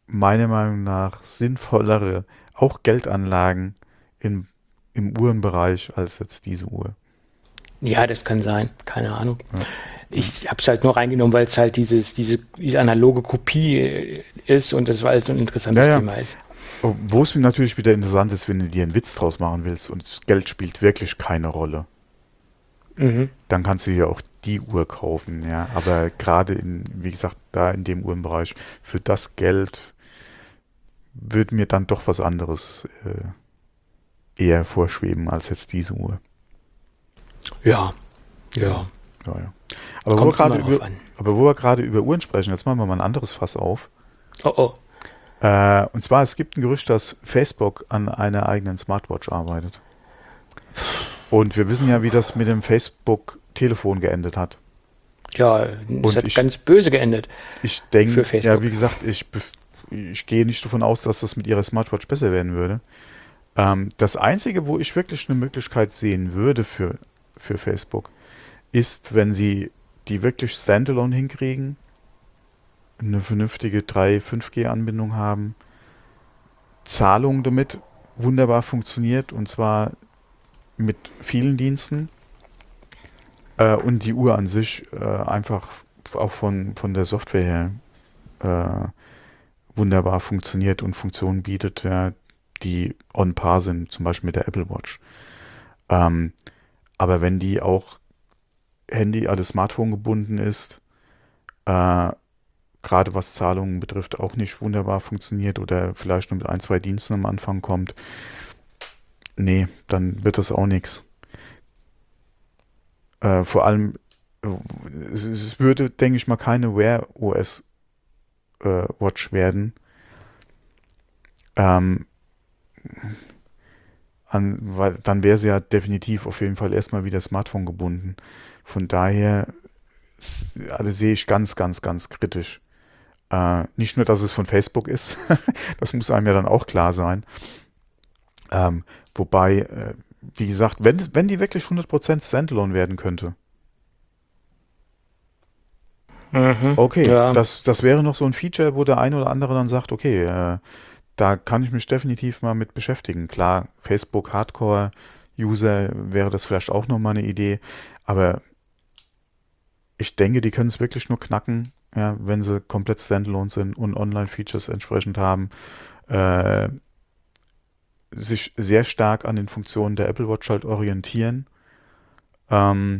meiner Meinung nach sinnvollere, auch Geldanlagen im, im Uhrenbereich als jetzt diese Uhr. Ja, das kann sein. Keine Ahnung. Ja. Ich habe es halt nur reingenommen, weil es halt dieses, diese, diese analoge Kopie ist und das halt so ein interessantes ja, ja. Thema ist. Wo es natürlich wieder interessant ist, wenn du dir einen Witz draus machen willst und das Geld spielt wirklich keine Rolle. Mhm. Dann kannst du dir auch die Uhr kaufen, ja. Aber gerade in, wie gesagt, da in dem Uhrenbereich, für das Geld würde mir dann doch was anderes äh, eher vorschweben als jetzt diese Uhr. Ja, ja. ja, ja. Aber, wo wir gerade über, aber wo wir gerade über Uhren sprechen, jetzt machen wir mal ein anderes Fass auf. Oh, oh. Äh, und zwar, es gibt ein Gerücht, dass Facebook an einer eigenen Smartwatch arbeitet. Und wir wissen ja, wie das mit dem Facebook-Telefon geendet hat. Ja, es hat ich, ganz böse geendet. Ich denke, ja, wie gesagt, ich, ich gehe nicht davon aus, dass das mit ihrer Smartwatch besser werden würde. Ähm, das Einzige, wo ich wirklich eine Möglichkeit sehen würde für, für Facebook, ist, wenn sie die wirklich standalone hinkriegen, eine vernünftige drei fünf G Anbindung haben, Zahlung damit wunderbar funktioniert und zwar mit vielen Diensten äh, und die Uhr an sich äh, einfach auch von, von der Software her äh, wunderbar funktioniert und Funktionen bietet, ja, die on par sind, zum Beispiel mit der Apple Watch. Ähm, aber wenn die auch Handy, also Smartphone gebunden ist, äh, gerade was Zahlungen betrifft, auch nicht wunderbar funktioniert oder vielleicht nur mit ein, zwei Diensten am Anfang kommt, nee, dann wird das auch nichts. Äh, vor allem, es, es würde, denke ich mal, keine Wear O S äh, Watch werden. Ähm, an, weil dann wäre sie ja definitiv auf jeden Fall erstmal wieder Smartphone gebunden. Von daher also sehe ich ganz, ganz, ganz kritisch. Äh, nicht nur, dass es von Facebook ist, das muss einem ja dann auch klar sein. Ähm, wobei, äh, wie gesagt, wenn, wenn die wirklich hundert Prozent Standalone werden könnte, mhm, okay, ja. das, das wäre noch so ein Feature, wo der eine oder andere dann sagt, okay, äh, da kann ich mich definitiv mal mit beschäftigen. Klar, Facebook Hardcore-User wäre das vielleicht auch nochmal eine Idee, aber ich denke, die können es wirklich nur knacken, ja, wenn sie komplett standalone sind und Online-Features entsprechend haben, äh, sich sehr stark an den Funktionen der Apple Watch halt orientieren. Ähm,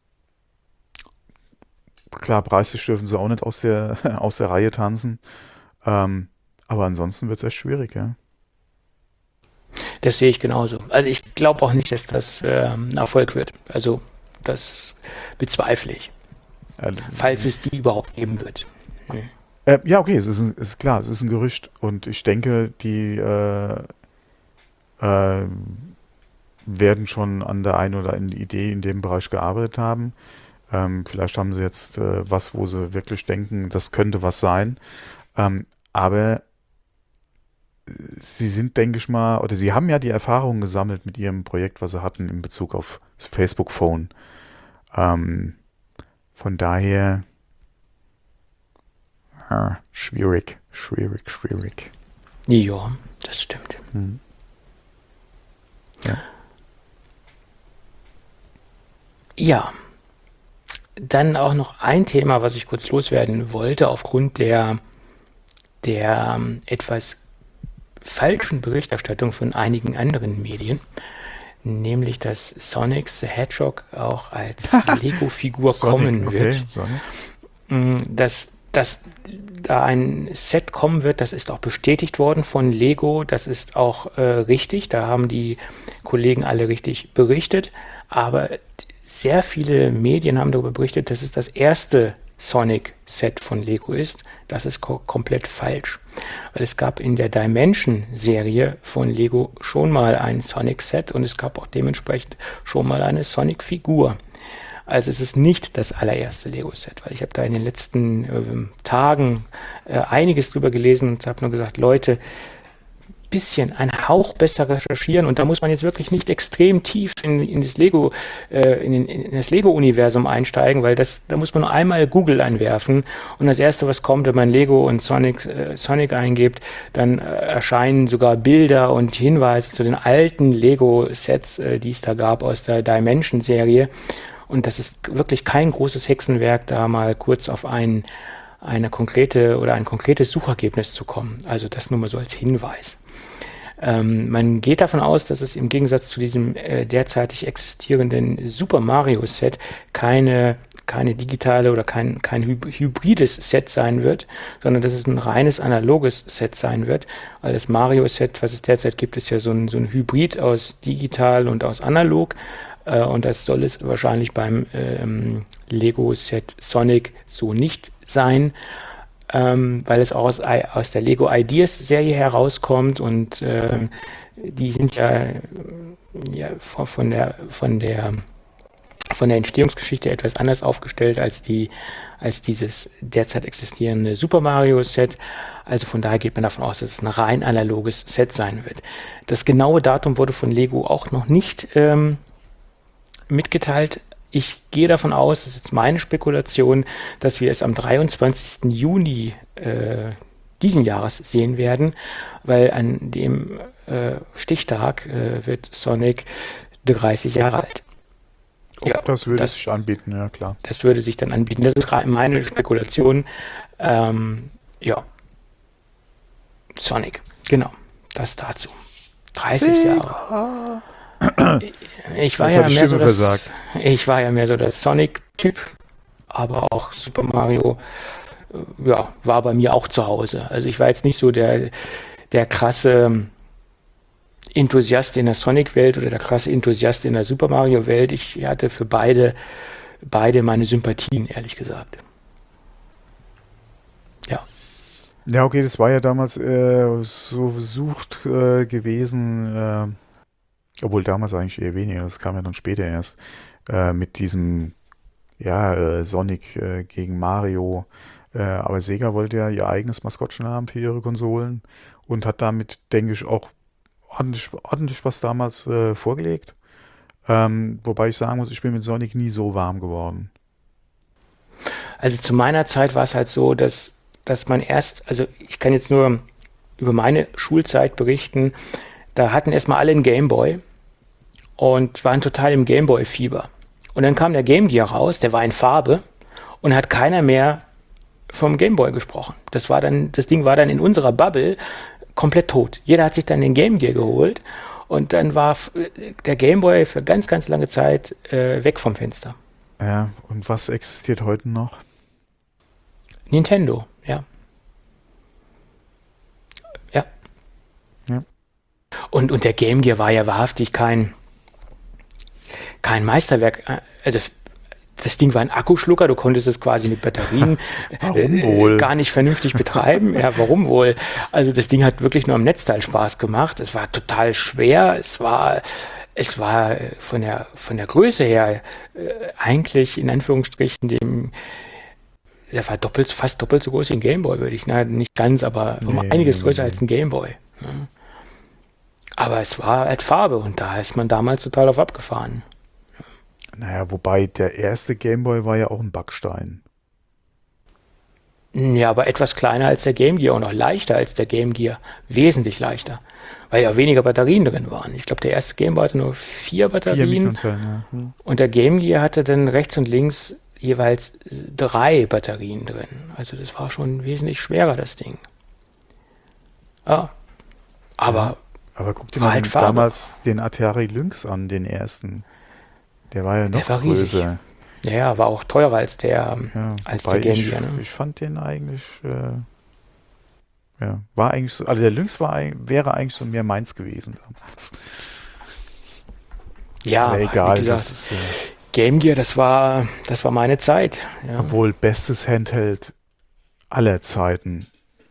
klar, preislich dürfen sie auch nicht aus der, aus der Reihe tanzen, ähm, aber ansonsten wird es echt schwierig, ja. Das sehe ich genauso. Also ich glaube auch nicht, dass das ähm, ein Erfolg wird. Also das bezweifle ich. Ja, falls es die überhaupt geben wird. Hm. Äh, ja, okay, es ist, ein, ist klar, es ist ein Gerücht und ich denke, die äh, äh, werden schon an der einen oder anderen Idee in dem Bereich gearbeitet haben. Ähm, vielleicht haben sie jetzt äh, was, wo sie wirklich denken, das könnte was sein. Ähm, aber sie sind, denke ich mal, oder sie haben ja die Erfahrungen gesammelt mit ihrem Projekt, was sie hatten in Bezug auf das Facebook Phone. Ähm, Von daher ah, schwierig, schwierig, schwierig. Ja, das stimmt. Hm. Ja. Ja, dann auch noch ein Thema, was ich kurz loswerden wollte, aufgrund der, der ähm, etwas falschen Berichterstattung von einigen anderen Medien. Nämlich, dass Sonic the Hedgehog auch als Lego-Figur kommen wird. Okay, dass, dass da ein Set kommen wird, das ist auch bestätigt worden von Lego. Das ist auch äh, richtig. Da haben die Kollegen alle richtig berichtet. Aber sehr viele Medien haben darüber berichtet, dass es das erste Sonic-Set von Lego ist. Das ist ko- komplett falsch. Weil es gab in der Dimension-Serie von Lego schon mal ein Sonic-Set und es gab auch dementsprechend schon mal eine Sonic-Figur. Also es ist nicht das allererste Lego-Set, weil ich habe da in den letzten äh, Tagen äh, einiges drüber gelesen und habe nur gesagt, Leute, bisschen, ein Hauch besser recherchieren und da muss man jetzt wirklich nicht extrem tief in, in das Lego, äh, in, den, in das Lego-Universum einsteigen, weil das, da muss man nur einmal Google einwerfen und das erste, was kommt, wenn man Lego und Sonic, äh, Sonic eingibt, dann äh, erscheinen sogar Bilder und Hinweise zu den alten Lego-Sets, äh, die es da gab aus der Dimension-Serie. Und das ist wirklich kein großes Hexenwerk, da mal kurz auf ein, eine konkrete oder ein konkretes Suchergebnis zu kommen. Also das nur mal so als Hinweis. Ähm, man geht davon aus, dass es im Gegensatz zu diesem äh, derzeitig existierenden Super Mario Set keine, keine digitale oder kein, kein hybrides Set sein wird, sondern dass es ein reines analoges Set sein wird. Weil das Mario Set, was es derzeit gibt, ist ja so ein, so ein Hybrid aus digital und aus analog. Und das soll es wahrscheinlich beim ähm, Lego-Set Sonic so nicht sein, ähm, weil es aus, aus der Lego Ideas-Serie herauskommt und ähm, die sind ja, ja von, der, von, der, von der Entstehungsgeschichte etwas anders aufgestellt als, die, als dieses derzeit existierende Super Mario-Set. Also von daher geht man davon aus, dass es ein rein analoges Set sein wird. Das genaue Datum wurde von Lego auch noch nicht ähm, mitgeteilt. Ich gehe davon aus, das ist jetzt meine Spekulation, dass wir es am dreiundzwanzigsten Juni äh, diesen Jahres sehen werden, weil an dem äh, Stichtag äh, wird Sonic dreißig Jahre alt. Oh, Ja, das würde das, sich anbieten, ja klar. Das würde sich dann anbieten. Das ist meine Spekulation. Ähm, ja. Sonic, genau. Das dazu. dreißig Jahre. Ich war, ja mehr so das, ich war ja mehr so der Sonic-Typ, aber auch Super Mario äh, ja, war bei mir auch zu Hause. Also ich war jetzt nicht so der, der krasse Enthusiast in der Sonic-Welt oder der krasse Enthusiast in der Super Mario-Welt. Ich hatte für beide, beide meine Sympathien, ehrlich gesagt. Ja. Ja, okay, das war ja damals äh, so versucht äh, gewesen, äh, obwohl damals eigentlich eher weniger, das kam ja dann später erst, äh, mit diesem, ja, äh, Sonic äh, gegen Mario. Äh, aber Sega wollte ja ihr eigenes Maskottchen haben für ihre Konsolen und hat damit, denke ich, auch ordentlich, ordentlich was damals äh, vorgelegt. Ähm, wobei ich sagen muss, ich bin mit Sonic nie so warm geworden. Also zu meiner Zeit war es halt so, dass, dass man erst, also ich kann jetzt nur über meine Schulzeit berichten, da hatten erstmal alle einen Gameboy und waren total im Gameboy-Fieber. Und dann kam der Game Gear raus, der war in Farbe und hat keiner mehr vom Gameboy gesprochen. Das war dann, das Ding war dann in unserer Bubble komplett tot. Jeder hat sich dann den Game Gear geholt und dann war der Gameboy für ganz, ganz lange Zeit äh, weg vom Fenster. Ja, und was existiert heute noch? Nintendo, ja. Ja. Ja. Und, und der Game Gear war ja wahrhaftig kein, kein Meisterwerk. Also das Ding war ein Akkuschlucker, du konntest es quasi mit Batterien äh, gar nicht vernünftig betreiben. Ja, warum wohl? Also das Ding hat wirklich nur am Netzteil Spaß gemacht. Es war total schwer. Es war, es war von der, von der Größe her äh, eigentlich in Anführungsstrichen dem, der war doppelt, fast doppelt so groß wie ein Gameboy, würde ich, na, nicht ganz, aber um nee, einiges nee, größer nee. als ein Gameboy. Ja. Aber es war halt Farbe und da ist man damals total auf abgefahren. Naja, wobei der erste Gameboy war ja auch ein Backstein. Ja, aber etwas kleiner als der Game Gear und auch leichter als der Game Gear. Wesentlich leichter, weil ja weniger Batterien drin waren. Ich glaube, der erste Gameboy hatte nur vier Batterien. Vier ja. hm. Und der Game Gear hatte dann rechts und links jeweils drei Batterien drin. Also das war schon wesentlich schwerer, das Ding. Ja, aber... Ja, aber guck dir mal halt damals den Atari Lynx an, den ersten. Der war ja noch war größer. Riesig. Ja, war auch teurer als der, ja, als der Game Gear. Ne? Ich fand den eigentlich, äh, ja, war eigentlich so, also der Lynx war, wäre eigentlich so mehr meins gewesen damals. Ja, aber egal. Gesagt, das ist, äh, Game Gear, das war, das war meine Zeit. Ja. Obwohl, bestes Handheld aller Zeiten.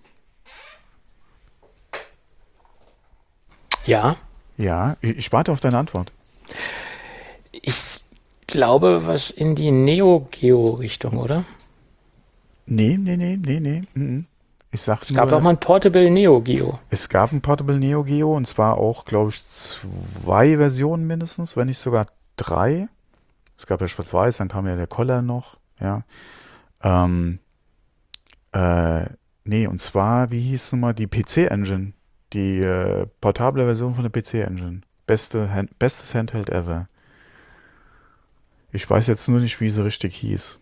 Ja. Ja, ich, ich warte auf deine Antwort. Ich glaube, was in die Neo Geo Richtung, oder? Nee, nee, nee, nee, nee. Ich sag Es nur, gab auch mal ein Portable Neo Geo. es gab ein Portable Neo Geo und zwar auch, glaube ich, zwei Versionen mindestens, wenn nicht sogar drei. Es gab ja Schwarz-Weiß, dann kam ja der Color noch, ja. Ähm, äh, nee, und zwar, wie hieß es mal, die P C-Engine, die äh, portable Version von der P C-Engine. Beste Hand, bestes Handheld ever. Ich weiß jetzt nur nicht, wie sie richtig hieß.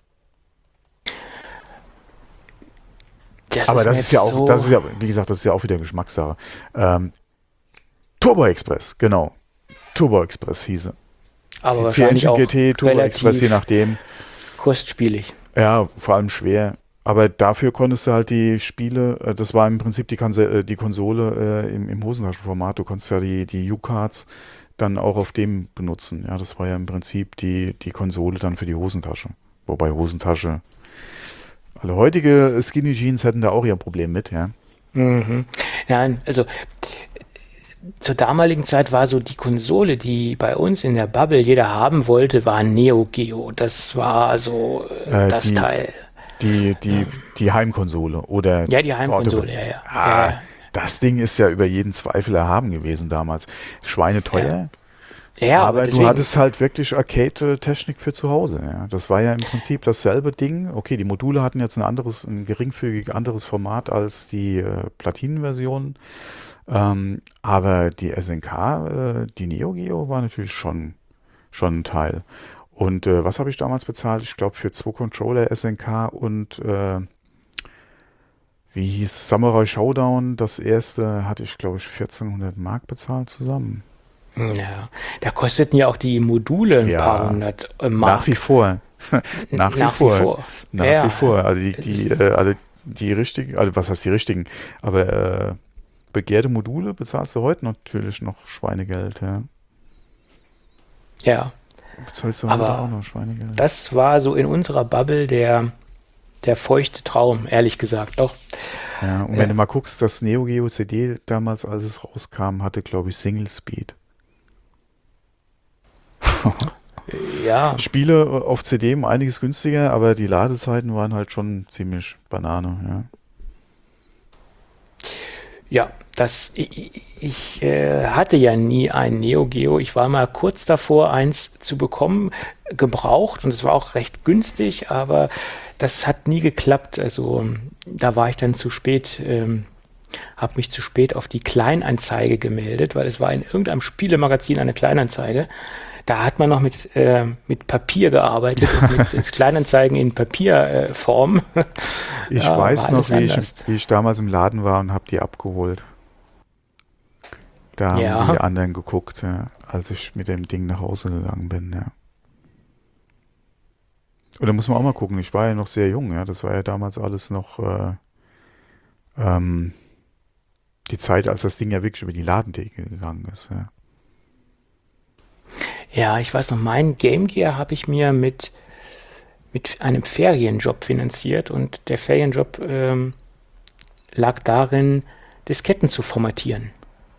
Das Aber ist das mir ist ja jetzt auch, so- das ist ja, wie gesagt, das ist ja auch wieder Geschmackssache. Ähm, Turbo Express, genau. Turbo Express hieße. aber P C wahrscheinlich Engine auch G T, Turbo Express, je relativ nachdem. kostspielig. Ja, vor allem schwer. Aber dafür konntest du halt die Spiele, äh, das war im Prinzip die, Konse äh, die Konsole äh, im, im Hosentaschenformat. Du konntest ja die, die U-Cards dann auch auf dem benutzen. Ja, das war ja im Prinzip die, die Konsole dann für die Hosentasche. Wobei Hosentasche, alle heutige Skinny Jeans hätten da auch ihr Problem mit, ja. Mhm. Nein, also zur damaligen Zeit war so die Konsole, die bei uns in der Bubble jeder haben wollte, war ein Neo Geo. Das war so äh, Äh, das die- Teil. Die, die, die Heimkonsole oder Ja, die Heimkonsole, Portable. ja, ja. Ah, Ja. das Ding ist ja über jeden Zweifel erhaben gewesen damals. Schweineteuer, Ja, aber deswegen, du hattest halt wirklich Arcade-Technik für zu Hause. Ja. Das war ja im Prinzip dasselbe Ding. Okay, die Module hatten jetzt ein anderes, ein geringfügig anderes Format als die äh, Platinenversion. Ähm, aber die S N K, äh, die Neo Geo war natürlich schon, schon ein Teil. Und äh, was habe ich damals bezahlt? Ich glaube für zwei Controller S N K und äh, wie hieß Samurai Showdown, das erste hatte ich glaube ich vierzehnhundert Mark bezahlt zusammen. ja, da kosteten ja auch die Module ein Ja, paar hundert äh, Nach Mark. wie vor. Nach wie Nach wie vor. vor. Nach Ja. wie vor. Also die, die, äh, alle die richtigen, also was heißt die richtigen, aber äh, begehrte Module bezahlst du heute natürlich noch Schweinegeld, ja. Ja, Bezahlst du heute Aber auch noch Schweinegeld. das war so in unserer Bubble der, der feuchte Traum, ehrlich gesagt. Doch. Ja, und Ja. wenn du mal guckst, das Neo Geo C D damals, als es rauskam, hatte, glaube ich, Single Speed. Ja, Spiele auf C D um einiges günstiger, aber die Ladezeiten waren halt schon ziemlich Banane, ja. ja, das, ich, ich äh, hatte ja nie ein Neo Geo. Ich war mal kurz davor, eins zu bekommen, gebraucht, und es war auch recht günstig, aber das hat nie geklappt. Also da war ich dann zu spät, ähm, habe mich zu spät auf die Kleinanzeige gemeldet, weil es war in irgendeinem Spielemagazin eine Kleinanzeige. Da hat man noch mit, äh, mit Papier gearbeitet, und mit Kleinanzeigen in Papierform. Ich Ja, war weiß noch, alles wie ich, anders. wie ich damals im Laden war und habe die abgeholt. Da haben Ja. die anderen geguckt, ja, als ich mit dem Ding nach Hause gegangen bin, ja. Und da muss man auch mal gucken, ich war ja noch sehr jung, ja. Das war ja damals alles noch äh, ähm, die Zeit, als das Ding ja wirklich über die Ladentheke gegangen ist, ja. Ja, ich weiß noch, mein Game Gear habe ich mir mit, mit einem Ferienjob finanziert, und der Ferienjob ähm, lag darin, Disketten zu formatieren.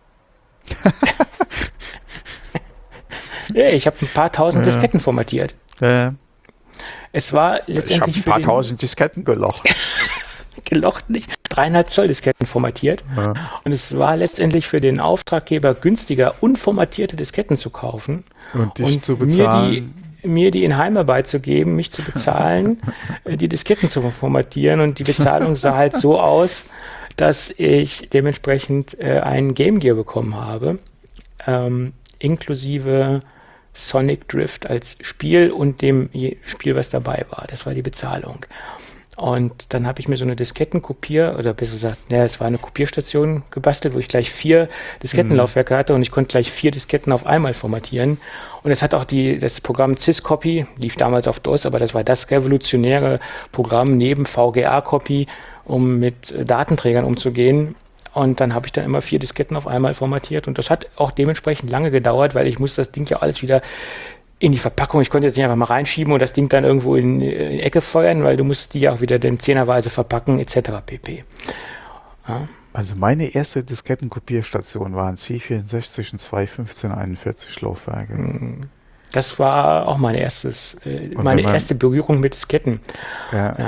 Ja, ich habe ein paar tausend Ja. Disketten formatiert. Äh, Es war ich habe letztendlich ein für paar den tausend Disketten gelocht. gelocht nicht, dreieinhalb Zoll Disketten formatiert. Ja. Und es war letztendlich für den Auftraggeber günstiger, unformatierte Disketten zu kaufen Und dich und zu mir bezahlen. die, mir die in Heimarbeit zu geben, mich zu bezahlen, äh, die Disketten zu formatieren. Und die Bezahlung sah halt so aus, dass ich dementsprechend äh, einen Game Gear bekommen habe, ähm, inklusive Sonic Drift als Spiel und dem je- Spiel, was dabei war. Das war die Bezahlung. Und dann habe ich mir so eine Diskettenkopier, oder besser gesagt, ja, es war eine Kopierstation gebastelt, wo ich gleich vier Diskettenlaufwerke hatte, und ich konnte gleich vier Disketten auf einmal formatieren. Und es hat auch die, das Programm Syscopy, lief damals auf DOS, aber das war das revolutionäre Programm neben V G A-Copy, um mit äh, Datenträgern umzugehen. Und dann habe ich dann immer vier Disketten auf einmal formatiert. Und das hat auch dementsprechend lange gedauert, weil ich musste das Ding ja alles wieder in die Verpackung. Ich konnte jetzt nicht einfach mal reinschieben und das Ding dann irgendwo in, in die Ecke feuern, weil du musst die ja auch wieder dann zehnerweise verpacken, et cetera pp. Ja. Also meine erste Diskettenkopierstation war ein C vierundsechzig und zwei fünfzehn einundvierzig Laufwerke. Das war auch mein erstes, äh, Und meine wenn man- erste Berührung mit Disketten. Ja, Ja. äh,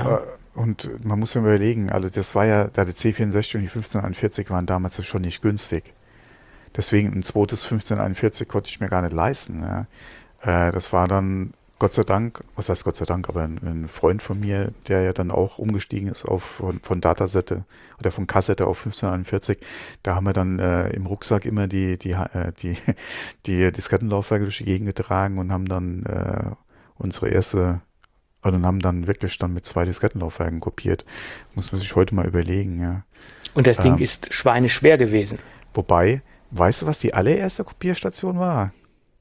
und man muss sich überlegen, also das war ja, der C vierundsechzig und die fünfzehnhunderteinundvierzig waren damals schon nicht günstig. Deswegen ein zweites fünfzehnhunderteinundvierzig konnte ich mir gar nicht leisten. Ja. Äh, das war dann, Gott sei Dank, was heißt Gott sei Dank, aber ein, ein Freund von mir, der ja dann auch umgestiegen ist auf von, von Datasette oder von Kassette auf fünfzehnhunderteinundvierzig, da haben wir dann äh, im Rucksack immer die, die, äh, die, die Diskettenlaufwerke durch die Gegend getragen und haben dann äh, unsere erste, also haben dann wirklich dann mit zwei Diskettenlaufwerken kopiert. Muss man sich heute mal überlegen, ja. Und das Ding ähm, ist schweineschwer gewesen. Wobei, weißt du, was die allererste Kopierstation war?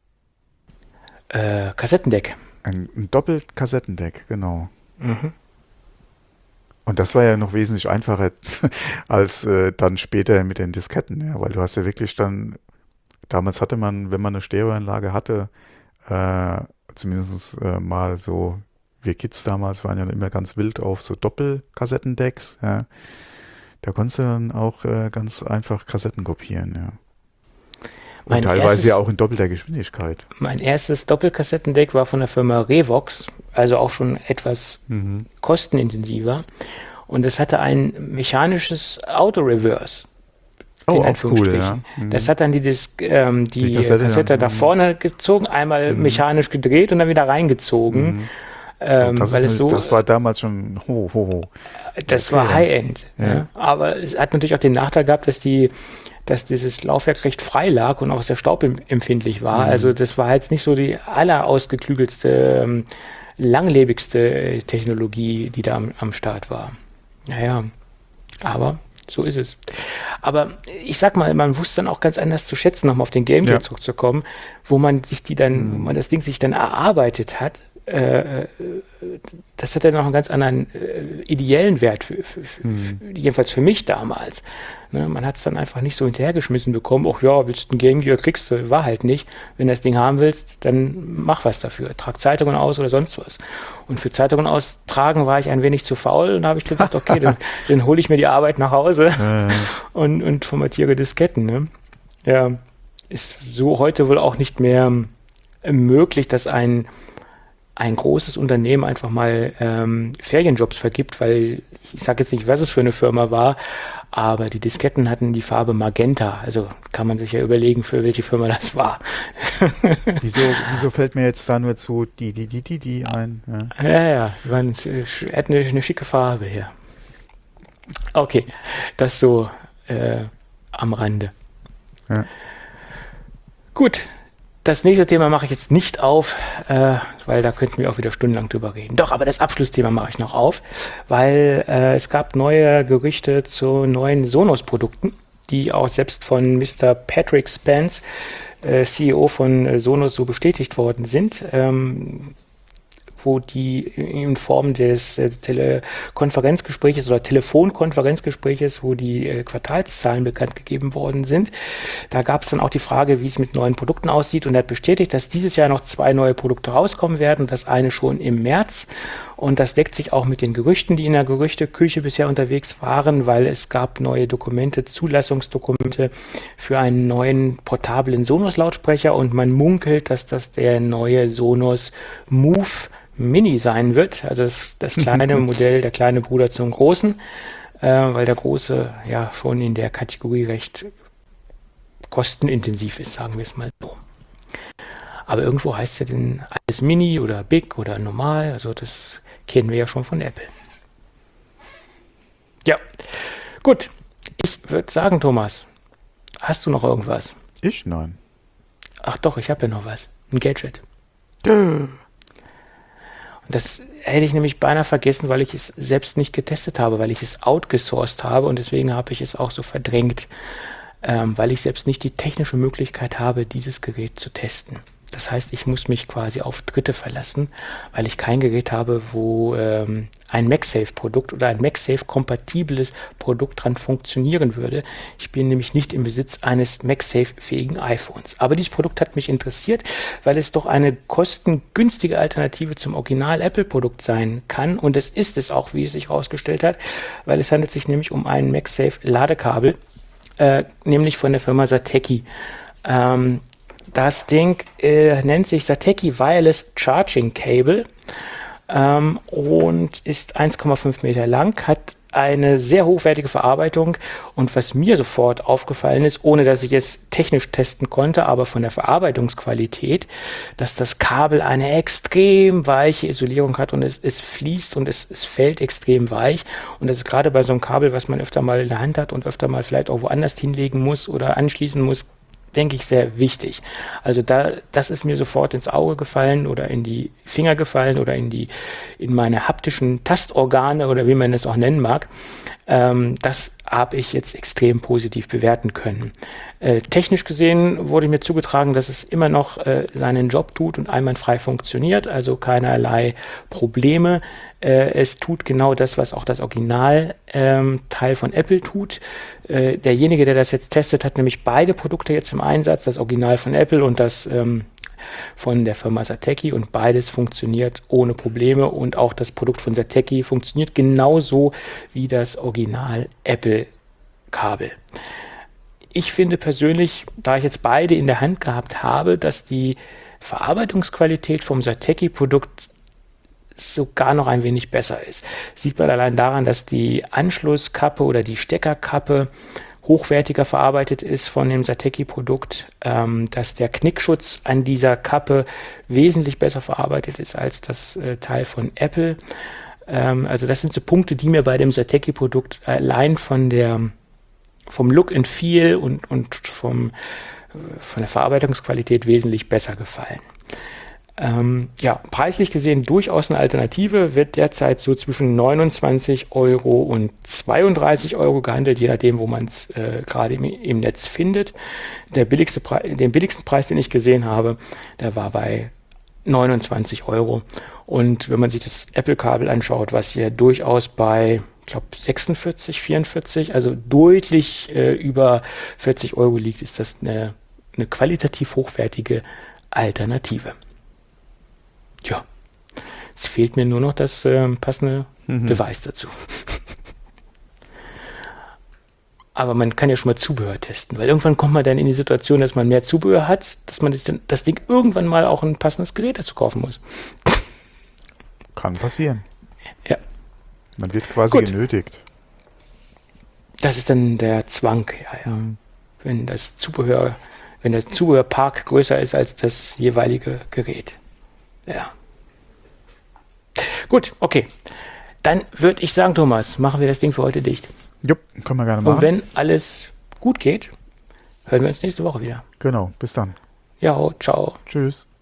Äh, Kassettendeck. Ein, ein Doppelkassettendeck, genau. Mhm. Und das war ja noch wesentlich einfacher als äh, dann später mit den Disketten, ja, weil du hast ja wirklich dann, damals hatte man, wenn man eine Stereoanlage hatte, äh, zumindest äh, mal so, wir Kids damals waren ja immer ganz wild auf so Doppelkassettendecks, ja. Da konntest du dann auch äh, ganz einfach Kassetten kopieren, ja. Und Mein teilweise erstes- ja auch in doppelter Geschwindigkeit. Mein erstes Doppelkassettendeck war von der Firma Revox, also auch schon etwas Mhm. kostenintensiver. Und es hatte ein mechanisches Auto-Reverse. Oh, in auch cool, Anführungsstrichen. ja. Mhm. Das hat dann die, Disk, ähm, die, Die Kassette, Kassette dann, nach mhm. vorne gezogen, einmal mechanisch gedreht und dann wieder reingezogen. Mhm. Ähm, das, weil ist es eine, so, das war damals schon ho, ho, ho. das okay, war ja. High-End. Ja. Ja. Aber es hat natürlich auch den Nachteil gehabt, dass die, dass dieses Laufwerk recht frei lag und auch sehr staubempfindlich war. Mhm. Also das war jetzt nicht so die allerausgeklügelste, ähm, langlebigste äh, Technologie, die da am, am Start war. Naja, aber so ist es. Aber ich sag mal, man wusste dann auch ganz anders zu schätzen, nochmal auf den Game Gear Ja. zurückzukommen, wo man sich die dann, wo man das Ding sich dann erarbeitet hat. Äh, das hat dann noch einen ganz anderen äh, ideellen Wert, für, für, für, für, jedenfalls für mich damals. Ne, man hat es dann einfach nicht so hinterhergeschmissen bekommen, ach ja, willst du ein Game Gear, kriegst du, war halt nicht. Wenn du das Ding haben willst, dann mach was dafür. Trag Zeitungen aus oder sonst was. Und für Zeitungen austragen war ich ein wenig zu faul und da habe ich gedacht, okay, dann, dann hole ich mir die Arbeit nach Hause Äh, und, und formatiere Disketten. Ne? Ja, ist so heute wohl auch nicht mehr äh, möglich, dass ein ein großes Unternehmen einfach mal ähm, Ferienjobs vergibt, weil ich sage jetzt nicht, was es für eine Firma war, aber die Disketten hatten die Farbe Magenta. Also kann man sich ja überlegen, für welche Firma das war. wieso, wieso fällt mir jetzt da nur zu die, die, die, die, die ein? Ja. Ja, ja, die waren, äh, hatten eine, eine schicke Farbe hier. Okay, das so äh, am Rande. Ja. Gut. Das nächste Thema mache ich jetzt nicht auf, äh, weil da könnten wir auch wieder stundenlang drüber reden. Doch, aber das Abschlussthema mache ich noch auf, weil äh, es gab neue Gerüchte zu neuen Sonos-Produkten, die auch selbst von Mister Patrick Spence, äh, C E O von äh, Sonos, so bestätigt worden sind. Ähm, wo die in Form des äh, Telekonferenzgespräches oder Telefonkonferenzgespräches, wo die äh, Quartalszahlen bekannt gegeben worden sind. Da gab es dann auch die Frage, wie es mit neuen Produkten aussieht, und er hat bestätigt, dass dieses Jahr noch zwei neue Produkte rauskommen werden, das eine schon im März, und das deckt sich auch mit den Gerüchten, die in der Gerüchteküche bisher unterwegs waren, weil es gab neue Dokumente, Zulassungsdokumente für einen neuen portablen Sonos-Lautsprecher, und man munkelt, dass das der neue Sonos Move Mini sein wird, also das, das kleine Modell, der kleine Bruder zum großen, äh, weil der große ja schon in der Kategorie recht kostenintensiv ist, sagen wir es mal so. Aber irgendwo heißt es ja denn alles Mini oder Big oder normal, also das kennen wir ja schon von Apple. Ja, gut. Ich würde sagen, Thomas, hast du noch irgendwas? Ich? Nein. Ach doch, ich habe ja noch was. Ein Gadget. Das hätte ich nämlich beinahe vergessen, weil ich es selbst nicht getestet habe, weil ich es outgesourced habe, und deswegen habe ich es auch so verdrängt, ähm, weil ich selbst nicht die technische Möglichkeit habe, dieses Gerät zu testen. Das heißt, ich muss mich quasi auf Dritte verlassen, weil ich kein Gerät habe, wo ähm, ein MagSafe-Produkt oder ein MagSafe-kompatibles Produkt dran funktionieren würde. Ich bin nämlich nicht im Besitz eines MagSafe-fähigen iPhones. Aber dieses Produkt hat mich interessiert, weil es doch eine kostengünstige Alternative zum Original-Apple-Produkt sein kann. Und es ist es auch, wie es sich herausgestellt hat, weil es handelt sich nämlich um ein MagSafe-Ladekabel, äh, nämlich von der Firma Satechi. Ähm, Das Ding äh, nennt sich Satechi Wireless Charging Cable. ähm, und ist eins Komma fünf Meter lang, hat eine sehr hochwertige Verarbeitung und was mir sofort aufgefallen ist, ohne dass ich es technisch testen konnte, aber von der Verarbeitungsqualität, dass das Kabel eine extrem weiche Isolierung hat und es, es fließt und es, es fällt extrem weich und das ist gerade bei so einem Kabel, was man öfter mal in der Hand hat und öfter mal vielleicht auch woanders hinlegen muss oder anschließen muss, denke ich, sehr wichtig. Also da, das ist mir sofort ins Auge gefallen oder in die Finger gefallen oder in die, in meine haptischen Tastorgane oder wie man es auch nennen mag. Ähm, das habe ich jetzt extrem positiv bewerten können. Äh, technisch gesehen wurde mir zugetragen, dass es immer noch äh, seinen Job tut und einwandfrei funktioniert, also keinerlei Probleme. Äh, es tut genau das, was auch das Originalteil ähm, von Apple tut. Äh, derjenige, der das jetzt testet, hat nämlich beide Produkte jetzt im Einsatz, das Original von Apple und das ähm, von der Firma Satechi und beides funktioniert ohne Probleme und auch das Produkt von Satechi funktioniert genauso wie das Original Apple Kabel. Ich finde persönlich, da ich jetzt beide in der Hand gehabt habe, dass die Verarbeitungsqualität vom Satechi Produkt sogar noch ein wenig besser ist. Sieht man allein daran, dass die Anschlusskappe oder die Steckerkappe hochwertiger verarbeitet ist von dem Satechi-Produkt, ähm, dass der Knickschutz an dieser Kappe wesentlich besser verarbeitet ist als das äh, Teil von Apple. Ähm, also das sind so Punkte, die mir bei dem Satechi-Produkt allein von der, vom Look and Feel und, und vom, äh, von der Verarbeitungsqualität wesentlich besser gefallen. Ähm, ja, preislich gesehen durchaus eine Alternative, wird derzeit so zwischen neunundzwanzig Euro und zweiunddreißig Euro gehandelt, je nachdem, wo man es äh, gerade im, im Netz findet. Der billigste Pre- den billigsten Preis, den ich gesehen habe, der war bei neunundzwanzig Euro. Und wenn man sich das Apple-Kabel anschaut, was hier durchaus bei, ich glaube, sechsundvierzig, vierundvierzig, also deutlich äh, über vierzig Euro liegt, ist das eine, eine qualitativ hochwertige Alternative. Tja, es fehlt mir nur noch das äh, passende mhm. Beweis dazu. Aber man kann ja schon mal Zubehör testen, weil irgendwann kommt man dann in die Situation, dass man mehr Zubehör hat, dass man das, das Ding irgendwann mal auch ein passendes Gerät dazu kaufen muss. Kann passieren. Ja. Man wird quasi Gut. genötigt. Das ist dann der Zwang, ja, ja. Mhm. Wenn das Zubehör, wenn der Zubehörpark größer ist als das jeweilige Gerät. Ja. Gut, okay. Dann würde ich sagen, Thomas, machen wir das Ding für heute dicht. Jupp, können wir gerne machen. Und wenn alles gut geht, hören wir uns nächste Woche wieder. Genau, bis dann. Ja, ciao. Tschüss.